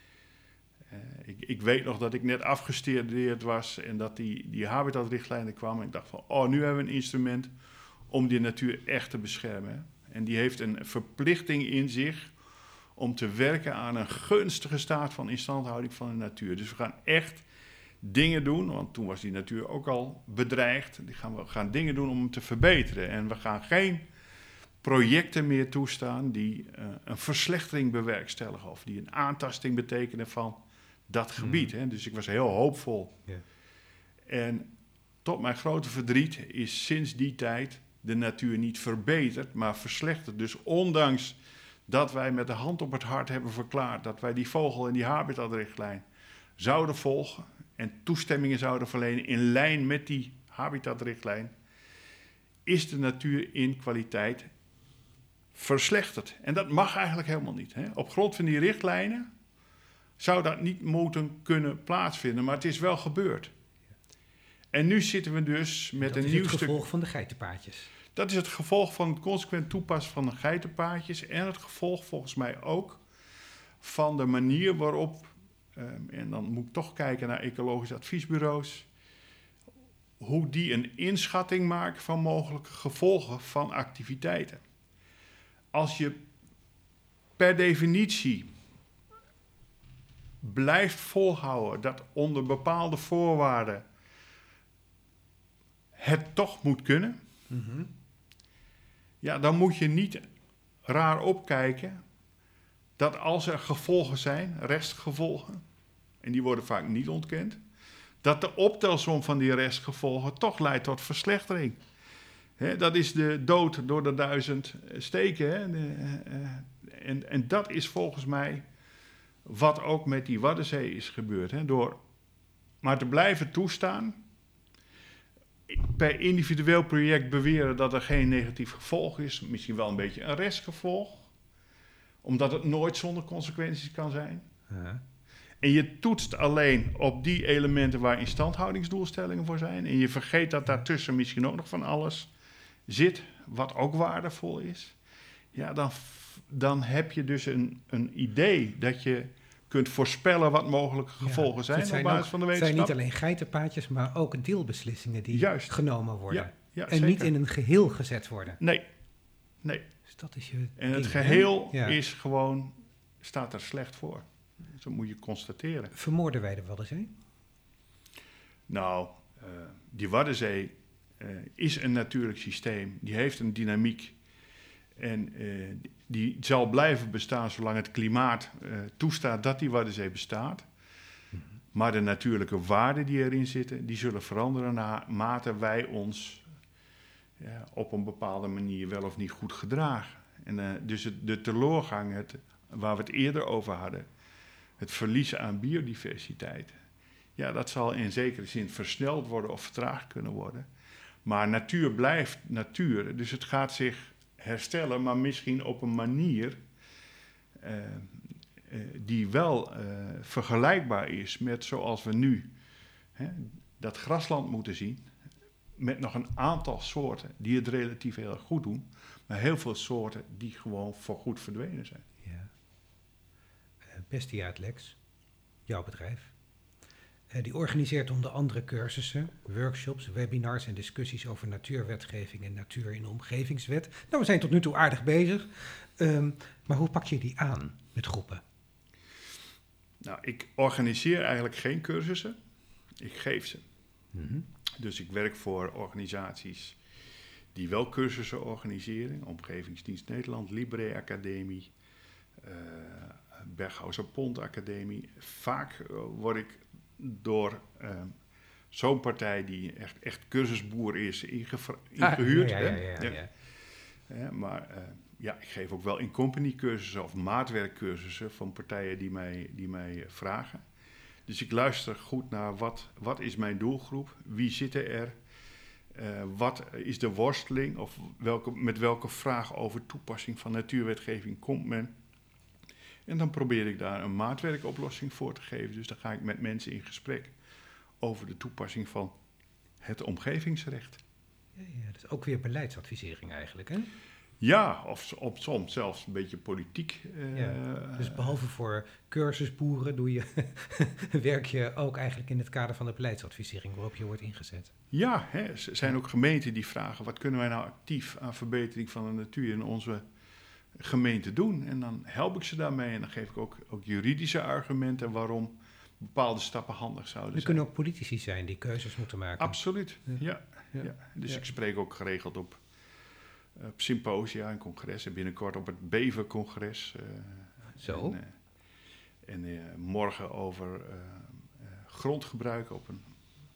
Ik weet nog dat ik net afgestudeerd was en dat die habitatrichtlijn er kwam. En ik dacht van, nu hebben we een instrument om die natuur echt te beschermen. En die heeft een verplichting in zich om te werken aan een gunstige staat van instandhouding van de natuur. Dus we gaan echt dingen doen, want toen was die natuur ook al bedreigd. We gaan dingen doen om hem te verbeteren. En we gaan geen projecten meer toestaan die een verslechtering bewerkstelligen of die een aantasting betekenen van dat gebied. Hè. Dus ik was heel hoopvol. Yeah. En tot mijn grote verdriet is sinds die tijd de natuur niet verbeterd, maar verslechterd. Dus ondanks dat wij met de hand op het hart hebben verklaard dat wij die vogel- en die habitatrichtlijn zouden volgen en toestemmingen zouden verlenen in lijn met die habitatrichtlijn, is de natuur in kwaliteit verslechterd. En dat mag eigenlijk helemaal niet. Hè. Op grond van die richtlijnen zou dat niet moeten kunnen plaatsvinden, maar het is wel gebeurd. En nu zitten we dus met een nieuw stuk. Dat is het gevolg van de geitenpaadjes. Dat is het gevolg van het consequent toepassen van de geitenpaadjes en het gevolg volgens mij ook van de manier waarop, en dan moet ik toch kijken naar ecologische adviesbureaus, hoe die een inschatting maken van mogelijke gevolgen van activiteiten. Als je per definitie blijft volhouden dat onder bepaalde voorwaarden het toch moet kunnen, ja, dan moet je niet raar opkijken dat als er gevolgen zijn, restgevolgen, en die worden vaak niet ontkend, dat de optelsom van die restgevolgen toch leidt tot verslechtering. Dat is de dood door de 1000 steken. En dat is volgens mij wat ook met die Waddenzee is gebeurd. Door maar te blijven toestaan, per individueel project beweren dat er geen negatief gevolg is. Misschien wel een beetje een restgevolg. Omdat het nooit zonder consequenties kan zijn. Ja. En je toetst alleen op die elementen waar instandhoudingsdoelstellingen voor zijn. En je vergeet dat daartussen misschien ook nog van alles zit, wat ook waardevol is. Ja, dan heb je dus een idee dat je kunt voorspellen wat mogelijke gevolgen zijn op basis van de wetenschap. Het zijn niet alleen geitenpaadjes, maar ook deelbeslissingen die genomen worden. Ja, en zeker. Niet in een geheel gezet worden. Nee. Dus dat is je En het ding, geheel hè? is gewoon, staat er slecht voor. Zo moet je constateren. Vermoorden wij de Waddenzee? Nou, die Waddenzee is een natuurlijk systeem. Die heeft een dynamiek. En die zal blijven bestaan zolang het klimaat toestaat dat die Waddenzee bestaat. Maar de natuurlijke waarden die erin zitten, die zullen veranderen naarmate wij ons op een bepaalde manier wel of niet goed gedragen. En dus de teloorgang, waar we het eerder over hadden, het verlies aan biodiversiteit, ja, dat zal in zekere zin versneld worden of vertraagd kunnen worden. Maar natuur blijft natuur, dus het gaat zich herstellen, maar misschien op een manier die wel vergelijkbaar is met zoals we nu dat grasland moeten zien, met nog een aantal soorten die het relatief heel erg goed doen, maar heel veel soorten die gewoon voorgoed verdwenen zijn. Ja. Bestia uit Lex, jouw bedrijf. Die organiseert onder andere cursussen, workshops, webinars en discussies over natuurwetgeving en natuur in de omgevingswet. Nou, we zijn tot nu toe aardig bezig. Maar hoe pak je die aan met groepen? Nou, ik organiseer eigenlijk geen cursussen. Ik geef ze. Mm-hmm. Dus ik werk voor organisaties die wel cursussen organiseren. Omgevingsdienst Nederland, Libre Academie, Berghouser Pont Academie. Vaak word ik door zo'n partij die echt cursusboer is ingehuurd. Maar ik geef ook wel in-company cursussen of maatwerkcursussen van partijen die mij vragen. Dus ik luister goed naar wat is mijn doelgroep, wie zitten er, wat is de worsteling of met welke vraag over toepassing van natuurwetgeving komt men. En dan probeer ik daar een maatwerkoplossing voor te geven. Dus dan ga ik met mensen in gesprek over de toepassing van het omgevingsrecht. Ja, dat is ook weer beleidsadvisering eigenlijk, hè? Ja, of soms zelfs een beetje politiek. Dus behalve voor cursusboeren werk je ook eigenlijk in het kader van de beleidsadvisering waarop je wordt ingezet. Ja, er zijn ook gemeenten die vragen, wat kunnen wij nou actief aan verbetering van de natuur in onze gemeente doen? En dan help ik ze daarmee en dan geef ik ook juridische argumenten waarom bepaalde stappen handig zouden zijn. Er kunnen ook politici zijn die keuzes moeten maken. Absoluut, ja. Dus ik spreek ook geregeld op symposia en congressen, binnenkort op het Bever-congres. Zo. En morgen over grondgebruik op een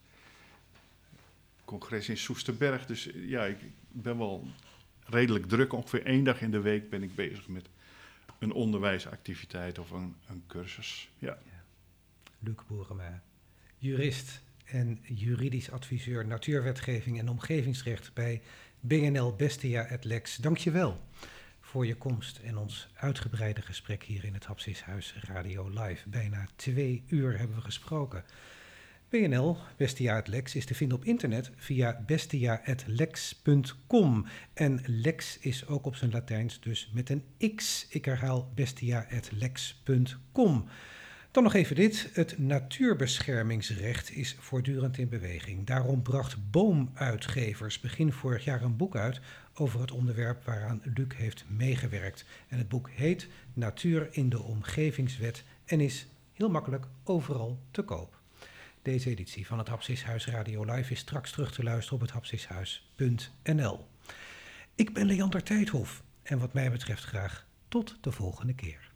congres in Soesterberg. Dus ja, ik ben wel redelijk druk. Ongeveer 1 dag in de week ben ik bezig met een onderwijsactiviteit of een cursus. Ja. Luc Boerema, jurist en juridisch adviseur natuurwetgeving en omgevingsrecht bij BNL Bestia et Lex. Dank je wel voor je komst en ons uitgebreide gesprek hier in het Hapsishuis Radio Live. Bijna 2 uur hebben we gesproken. BNL Bestia et Lex is te vinden op internet via bestia@lex.com. En Lex is ook op zijn Latijns, dus met een X. Ik herhaal bestia@lex.com. Dan nog even dit. Het natuurbeschermingsrecht is voortdurend in beweging. Daarom bracht Boomuitgevers begin vorig jaar een boek uit over het onderwerp waaraan Luc heeft meegewerkt. En het boek heet Natuur in de Omgevingswet en is heel makkelijk overal te koop. Deze editie van het Hapsishuis Radio Live is straks terug te luisteren op het hapsishuis.nl. Ik ben Leander Tijdhof en wat mij betreft graag tot de volgende keer.